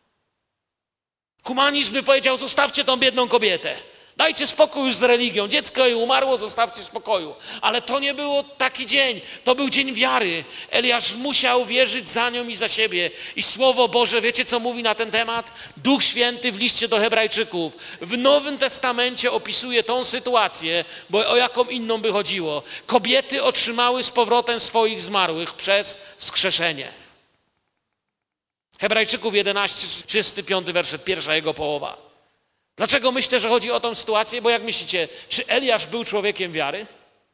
Speaker 1: Humanizm by powiedział, zostawcie tą biedną kobietę. Dajcie spokój już z religią. Dziecko jej umarło, zostawcie spokoju. Ale to nie był taki dzień. To był dzień wiary. Eliasz musiał wierzyć za nią i za siebie. I Słowo Boże, wiecie co mówi na ten temat? Duch Święty w liście do Hebrajczyków w Nowym Testamencie opisuje tą sytuację, bo o jaką inną by chodziło. Kobiety otrzymały z powrotem swoich zmarłych przez wskrzeszenie. Hebrajczyków jedenaście, trzydziesty piąty werset, pierwsza jego połowa. Dlaczego myślę, że chodzi o tą sytuację? Bo jak myślicie, czy Eliasz był człowiekiem wiary?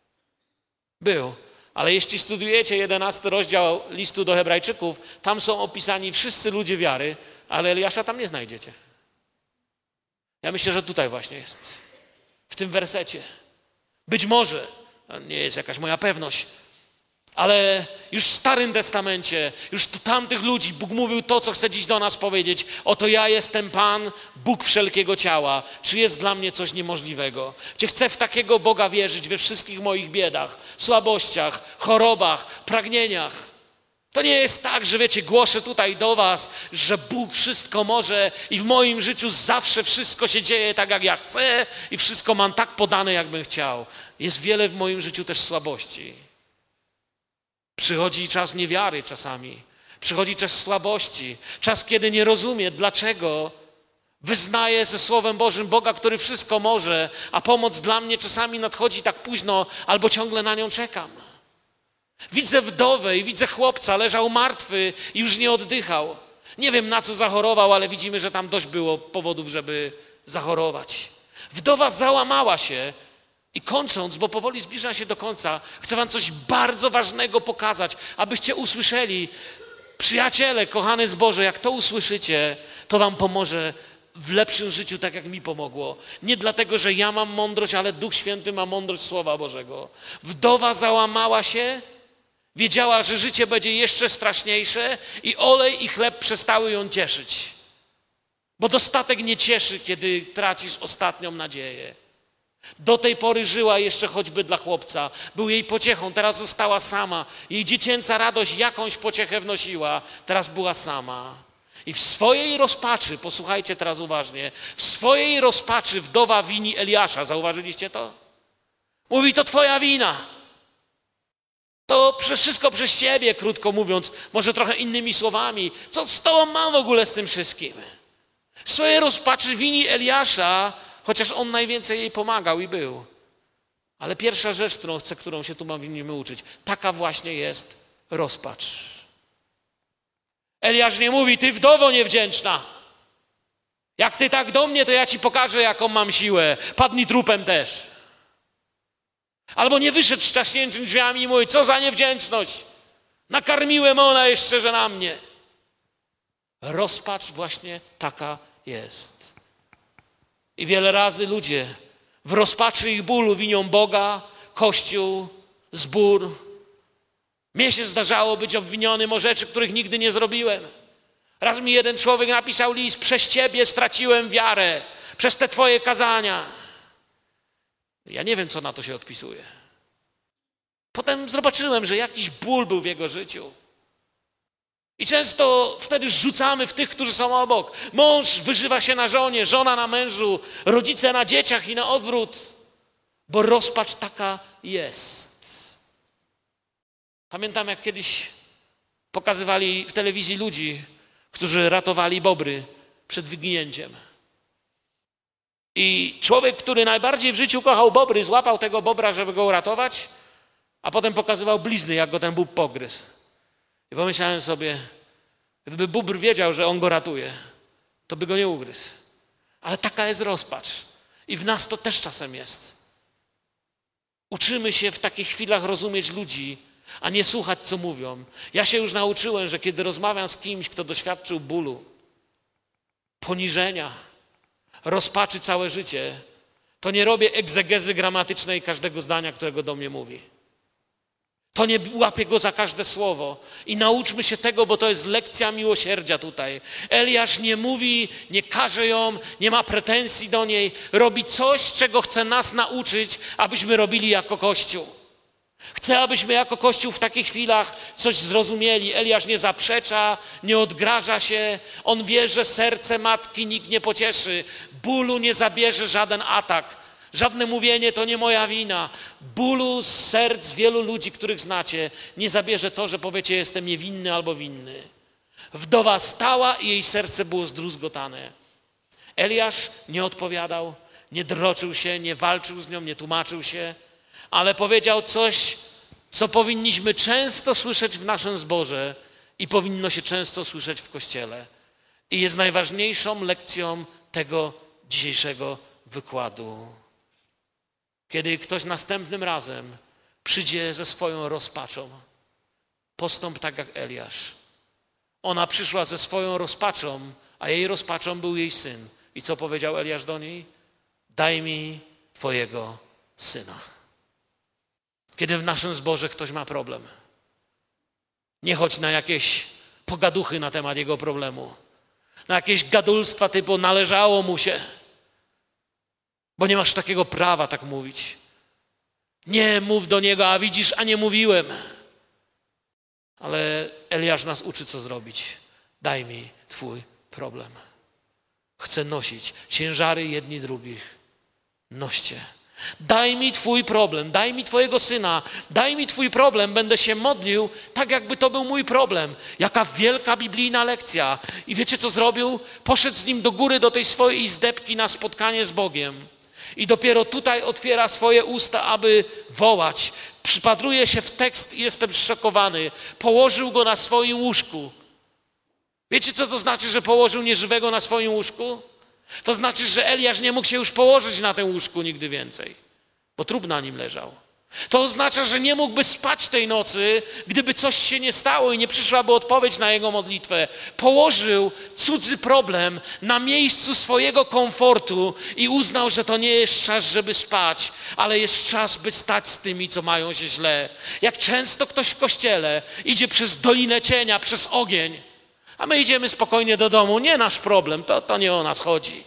Speaker 1: Był. Ale jeśli studiujecie jedenasty rozdział listu do Hebrajczyków, tam są opisani wszyscy ludzie wiary, ale Eliasza tam nie znajdziecie. Ja myślę, że tutaj właśnie jest. W tym wersecie. Być może, to nie jest jakaś moja pewność, ale już w Starym Testamencie, już do tamtych ludzi Bóg mówił to, co chce dziś do nas powiedzieć. Oto ja jestem Pan, Bóg wszelkiego ciała. Czy jest dla mnie coś niemożliwego? Czy chcę w takiego Boga wierzyć we wszystkich moich biedach, słabościach, chorobach, pragnieniach? To nie jest tak, że wiecie, głoszę tutaj do was, że Bóg wszystko może i w moim życiu zawsze wszystko się dzieje tak, jak ja chcę i wszystko mam tak podane, jakbym chciał. Jest wiele w moim życiu też słabości. Przychodzi czas niewiary czasami. Przychodzi czas słabości. Czas, kiedy nie rozumie, dlaczego wyznaję ze Słowem Bożym Boga, który wszystko może, a pomoc dla mnie czasami nadchodzi tak późno, albo ciągle na nią czekam. Widzę wdowę i widzę chłopca, leżał martwy i już nie oddychał. Nie wiem, na co zachorował, ale widzimy, że tam dość było powodów, żeby zachorować. Wdowa załamała się. I kończąc, bo powoli zbliżam się do końca, chcę wam coś bardzo ważnego pokazać, abyście usłyszeli. Przyjaciele, kochane zboże, jak to usłyszycie, to wam pomoże w lepszym życiu, tak jak mi pomogło. Nie dlatego, że ja mam mądrość, ale Duch Święty ma mądrość Słowa Bożego. Wdowa załamała się, wiedziała, że życie będzie jeszcze straszniejsze i olej i chleb przestały ją cieszyć. Bo dostatek nie cieszy, kiedy tracisz ostatnią nadzieję. Do tej pory żyła jeszcze choćby dla chłopca. Był jej pociechą, teraz została sama. Jej dziecięca radość jakąś pociechę wnosiła, teraz była sama. I w swojej rozpaczy, posłuchajcie teraz uważnie, w swojej rozpaczy wdowa wini Eliasza. Zauważyliście to? Mówi, to twoja wina. To przez wszystko przez ciebie, krótko mówiąc, może trochę innymi słowami. Co z tobą mam w ogóle z tym wszystkim? W swojej rozpaczy wini Eliasza, chociaż on najwięcej jej pomagał i był. Ale pierwsza rzecz, którą chcę, którą się tu powinniśmy uczyć, taka właśnie jest rozpacz. Eliasz nie mówi, ty wdowo niewdzięczna. Jak ty tak do mnie, to ja ci pokażę, jaką mam siłę. Padnij trupem też. Albo nie wyszedł z trzaśniętymi drzwiami i mówi, co za niewdzięczność. Nakarmiłem ona jeszcze, że na mnie. Rozpacz właśnie taka jest. I wiele razy ludzie w rozpaczy ich bólu winią Boga, Kościół, zbór. Mnie się zdarzało być obwinionym o rzeczy, których nigdy nie zrobiłem. Raz mi jeden człowiek napisał list, przez ciebie straciłem wiarę, przez te twoje kazania. Ja nie wiem, co na to się odpisuje. Potem zobaczyłem, że jakiś ból był w jego życiu. I często wtedy rzucamy w tych, którzy są obok. Mąż wyżywa się na żonie, żona na mężu, rodzice na dzieciach i na odwrót. Bo rozpacz taka jest. Pamiętam, jak kiedyś pokazywali w telewizji ludzi, którzy ratowali bobry przed wyginięciem. I człowiek, który najbardziej w życiu kochał bobry, złapał tego bobra, żeby go uratować, a potem pokazywał blizny, jak go ten bób pogryzł. I pomyślałem sobie, gdyby bóbr wiedział, że on go ratuje, to by go nie ugryzł. Ale taka jest rozpacz. I w nas to też czasem jest. Uczymy się w takich chwilach rozumieć ludzi, a nie słuchać, co mówią. Ja się już nauczyłem, że kiedy rozmawiam z kimś, kto doświadczył bólu, poniżenia, rozpaczy całe życie, to nie robię egzegezy gramatycznej każdego zdania, którego do mnie mówi. To nie łapie go za każde słowo. I nauczmy się tego, bo to jest lekcja miłosierdzia tutaj. Eliasz nie mówi, nie każe ją, nie ma pretensji do niej. Robi coś, czego chce nas nauczyć, abyśmy robili jako Kościół. Chce, abyśmy jako Kościół w takich chwilach coś zrozumieli. Eliasz nie zaprzecza, nie odgraża się. On wie, że serce matki nikt nie pocieszy. Bólu nie zabierze żaden atak. Żadne mówienie to nie moja wina. Bólu z serc wielu ludzi, których znacie, nie zabierze to, że powiecie, jestem niewinny albo winny. Wdowa stała i jej serce było zdruzgotane. Eliasz nie odpowiadał, nie droczył się, nie walczył z nią, nie tłumaczył się, ale powiedział coś, co powinniśmy często słyszeć w naszym zborze i powinno się często słyszeć w Kościele. I jest najważniejszą lekcją tego dzisiejszego wykładu. Kiedy ktoś następnym razem przyjdzie ze swoją rozpaczą, postąp tak jak Eliasz. Ona przyszła ze swoją rozpaczą, a jej rozpaczą był jej syn. I co powiedział Eliasz do niej? Daj mi twojego syna. Kiedy w naszym zborze ktoś ma problem, nie chodź na jakieś pogaduchy na temat jego problemu, na jakieś gadulstwa typu należało mu się, bo nie masz takiego prawa tak mówić. Nie mów do niego, a widzisz, a nie mówiłem. Ale Eliasz nas uczy, co zrobić. Daj mi twój problem. Chcę nosić ciężary jedni drugich. Noście. Daj mi twój problem, daj mi twojego syna, daj mi twój problem. Będę się modlił tak, jakby to był mój problem. Jaka wielka biblijna lekcja. I wiecie, co zrobił? Poszedł z nim do góry, do tej swojej izdebki na spotkanie z Bogiem. I dopiero tutaj otwiera swoje usta, aby wołać. Przypatruję się w tekst i jestem zszokowany. Położył go na swoim łóżku. Wiecie, co to znaczy, że położył nieżywego na swoim łóżku? To znaczy, że Eliasz nie mógł się już położyć na tym łóżku nigdy więcej, bo trup na nim leżał. To oznacza, że nie mógłby spać tej nocy, gdyby coś się nie stało i nie przyszłaby odpowiedź na jego modlitwę. Położył cudzy problem na miejscu swojego komfortu i uznał, że to nie jest czas, żeby spać, ale jest czas, by stać z tymi, co mają się źle. Jak często ktoś w kościele idzie przez dolinę cienia, przez ogień, a my idziemy spokojnie do domu. Nie nasz problem, to, to nie o nas chodzi.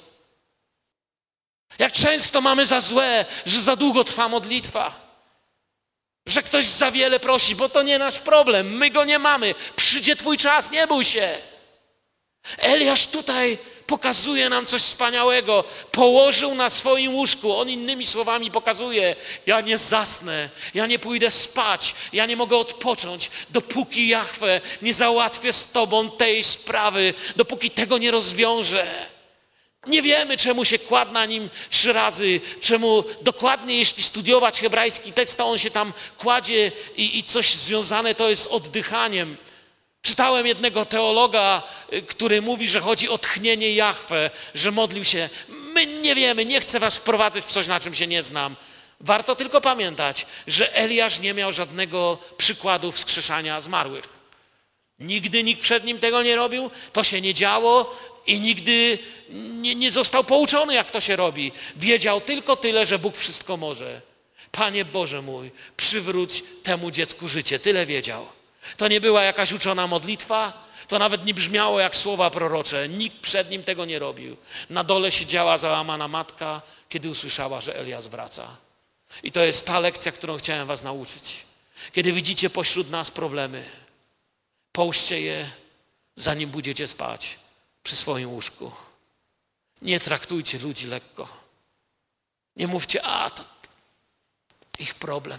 Speaker 1: Jak często mamy za złe, że za długo trwa modlitwa. Że ktoś za wiele prosi, bo to nie nasz problem. My go nie mamy. Przyjdzie twój czas, nie bój się. Eliasz tutaj pokazuje nam coś wspaniałego. Położył na swoim łóżku. On innymi słowami pokazuje, ja nie zasnę, ja nie pójdę spać, ja nie mogę odpocząć, dopóki Jahwe nie załatwię z tobą tej sprawy, dopóki tego nie rozwiążę. Nie wiemy, czemu się kładł na nim trzy razy, czemu dokładnie, jeśli studiować hebrajski tekst, to on się tam kładzie i, i coś związane to jest z oddychaniem. Czytałem jednego teologa, który mówi, że chodzi o tchnienie Jahwe, że modlił się. My nie wiemy, nie chcę was wprowadzać w coś, na czym się nie znam. Warto tylko pamiętać, że Eliasz nie miał żadnego przykładu wskrzeszania zmarłych. Nigdy nikt przed nim tego nie robił, to się nie działo i nigdy nie, nie został pouczony, jak to się robi. Wiedział tylko tyle, że Bóg wszystko może. Panie Boże mój, przywróć temu dziecku życie. Tyle wiedział. To nie była jakaś uczona modlitwa, to nawet nie brzmiało jak słowa prorocze. Nikt przed nim tego nie robił. Na dole siedziała załamana matka, kiedy usłyszała, że Eliasz wraca. I to jest ta lekcja, którą chciałem was nauczyć. Kiedy widzicie pośród nas problemy, połóżcie je, zanim pójdziecie spać przy swoim łóżku. Nie traktujcie ludzi lekko. Nie mówcie, a to ich problem.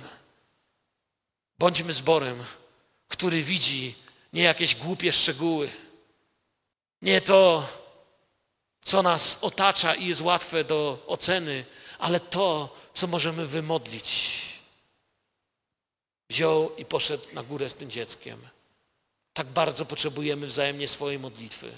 Speaker 1: Bądźmy zborem, który widzi nie jakieś głupie szczegóły, nie to, co nas otacza i jest łatwe do oceny, ale to, co możemy wymodlić. Wziął i poszedł na górę z tym dzieckiem. Tak bardzo potrzebujemy wzajemnie swojej modlitwy.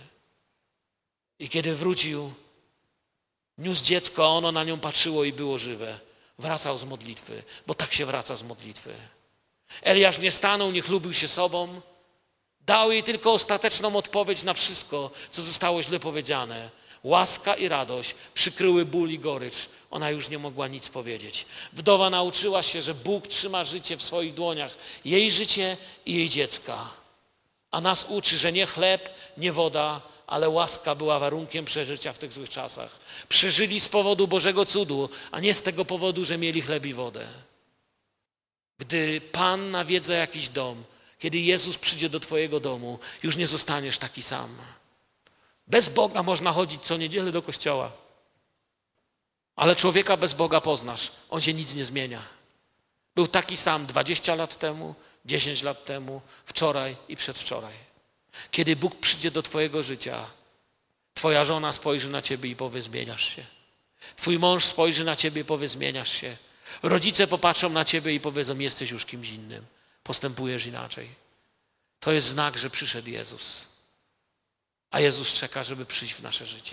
Speaker 1: I kiedy wrócił, niósł dziecko, a ono na nią patrzyło i było żywe. Wracał z modlitwy, bo tak się wraca z modlitwy. Eliasz nie stanął, nie chlubił się sobą. Dał jej tylko ostateczną odpowiedź na wszystko, co zostało źle powiedziane. Łaska i radość przykryły ból i gorycz. Ona już nie mogła nic powiedzieć. Wdowa nauczyła się, że Bóg trzyma życie w swoich dłoniach. Jej życie i jej dziecka. A nas uczy, że nie chleb, nie woda, ale łaska była warunkiem przeżycia w tych złych czasach. Przeżyli z powodu Bożego cudu, a nie z tego powodu, że mieli chleb i wodę. Gdy Pan nawiedza jakiś dom, kiedy Jezus przyjdzie do twojego domu, już nie zostaniesz taki sam. Bez Boga można chodzić co niedzielę do kościoła. Ale człowieka bez Boga poznasz. On się nic nie zmienia. Był taki sam dwadzieścia lat temu, dziesięć lat temu, wczoraj i przedwczoraj. Kiedy Bóg przyjdzie do twojego życia, twoja żona spojrzy na ciebie i powie, zmieniasz się. Twój mąż spojrzy na ciebie i powie, zmieniasz się. Rodzice popatrzą na ciebie i powiedzą, jesteś już kimś innym. Postępujesz inaczej. To jest znak, że przyszedł Jezus. A Jezus czeka, żeby przyjść w nasze życie.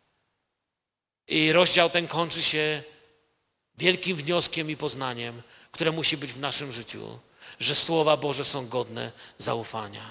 Speaker 1: I rozdział ten kończy się wielkim wnioskiem i poznaniem, które musi być w naszym życiu, że Słowa Boże są godne zaufania.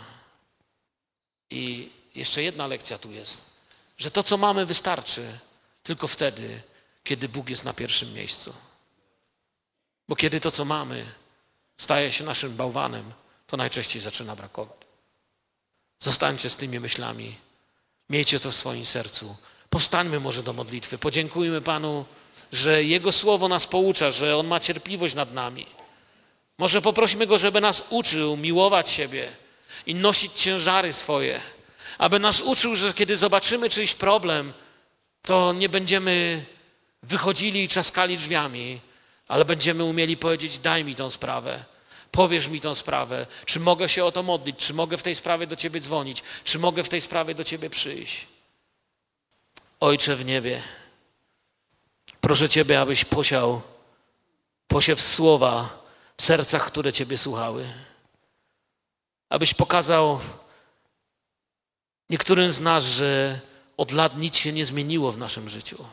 Speaker 1: I jeszcze jedna lekcja tu jest, że to, co mamy, wystarczy tylko wtedy, kiedy Bóg jest na pierwszym miejscu. Bo kiedy to, co mamy, staje się naszym bałwanem, to najczęściej zaczyna brakować. Zostańcie z tymi myślami. Miejcie to w swoim sercu. Powstańmy może do modlitwy. Podziękujmy Panu, że Jego Słowo nas poucza, że On ma cierpliwość nad nami. Może poprośmy Go, żeby nas uczył miłować siebie i nosić ciężary swoje. Aby nas uczył, że kiedy zobaczymy czyjś problem, to nie będziemy wychodzili i trzaskali drzwiami, ale będziemy umieli powiedzieć, daj mi tą sprawę. Powiesz mi tą sprawę, czy mogę się o to modlić, czy mogę w tej sprawie do Ciebie dzwonić, czy mogę w tej sprawie do Ciebie przyjść. Ojcze w niebie, proszę Ciebie, abyś posiał posiew słowa w sercach, które Ciebie słuchały. Abyś pokazał niektórym z nas, że od lat nic się nie zmieniło w naszym życiu.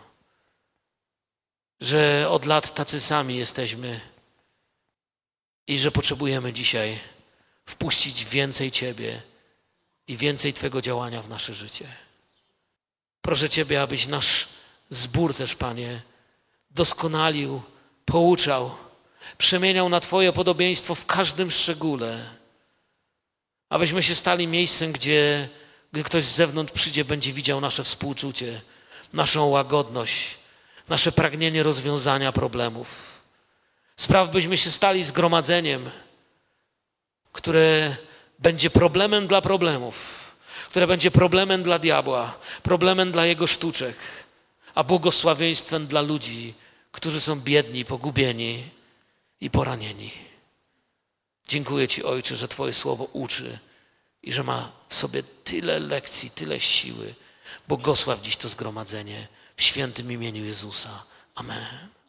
Speaker 1: Że od lat tacy sami jesteśmy i że potrzebujemy dzisiaj wpuścić więcej Ciebie i więcej Twego działania w nasze życie. Proszę Ciebie, abyś nasz zbór też, Panie, doskonalił, pouczał, przemieniał na Twoje podobieństwo w każdym szczególe. Abyśmy się stali miejscem, gdzie gdy ktoś z zewnątrz przyjdzie, będzie widział nasze współczucie, naszą łagodność, nasze pragnienie rozwiązania problemów. Spraw, byśmy się stali zgromadzeniem, które będzie problemem dla problemów, które będzie problemem dla diabła, problemem dla jego sztuczek, a błogosławieństwem dla ludzi, którzy są biedni, pogubieni i poranieni. Dziękuję Ci, Ojcze, że Twoje słowo uczy i że ma w sobie tyle lekcji, tyle siły. Błogosław dziś to zgromadzenie w świętym imieniu Jezusa. Amen.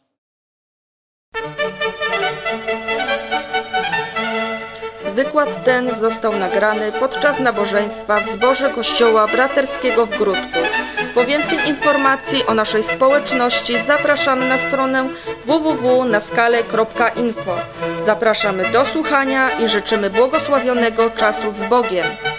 Speaker 2: Wykład ten został nagrany podczas nabożeństwa w zborze Kościoła Braterskiego w Gródku. Po więcej informacji o naszej społeczności zapraszamy na stronę w w w kropka naskale kropka info. Zapraszamy do słuchania i życzymy błogosławionego czasu z Bogiem.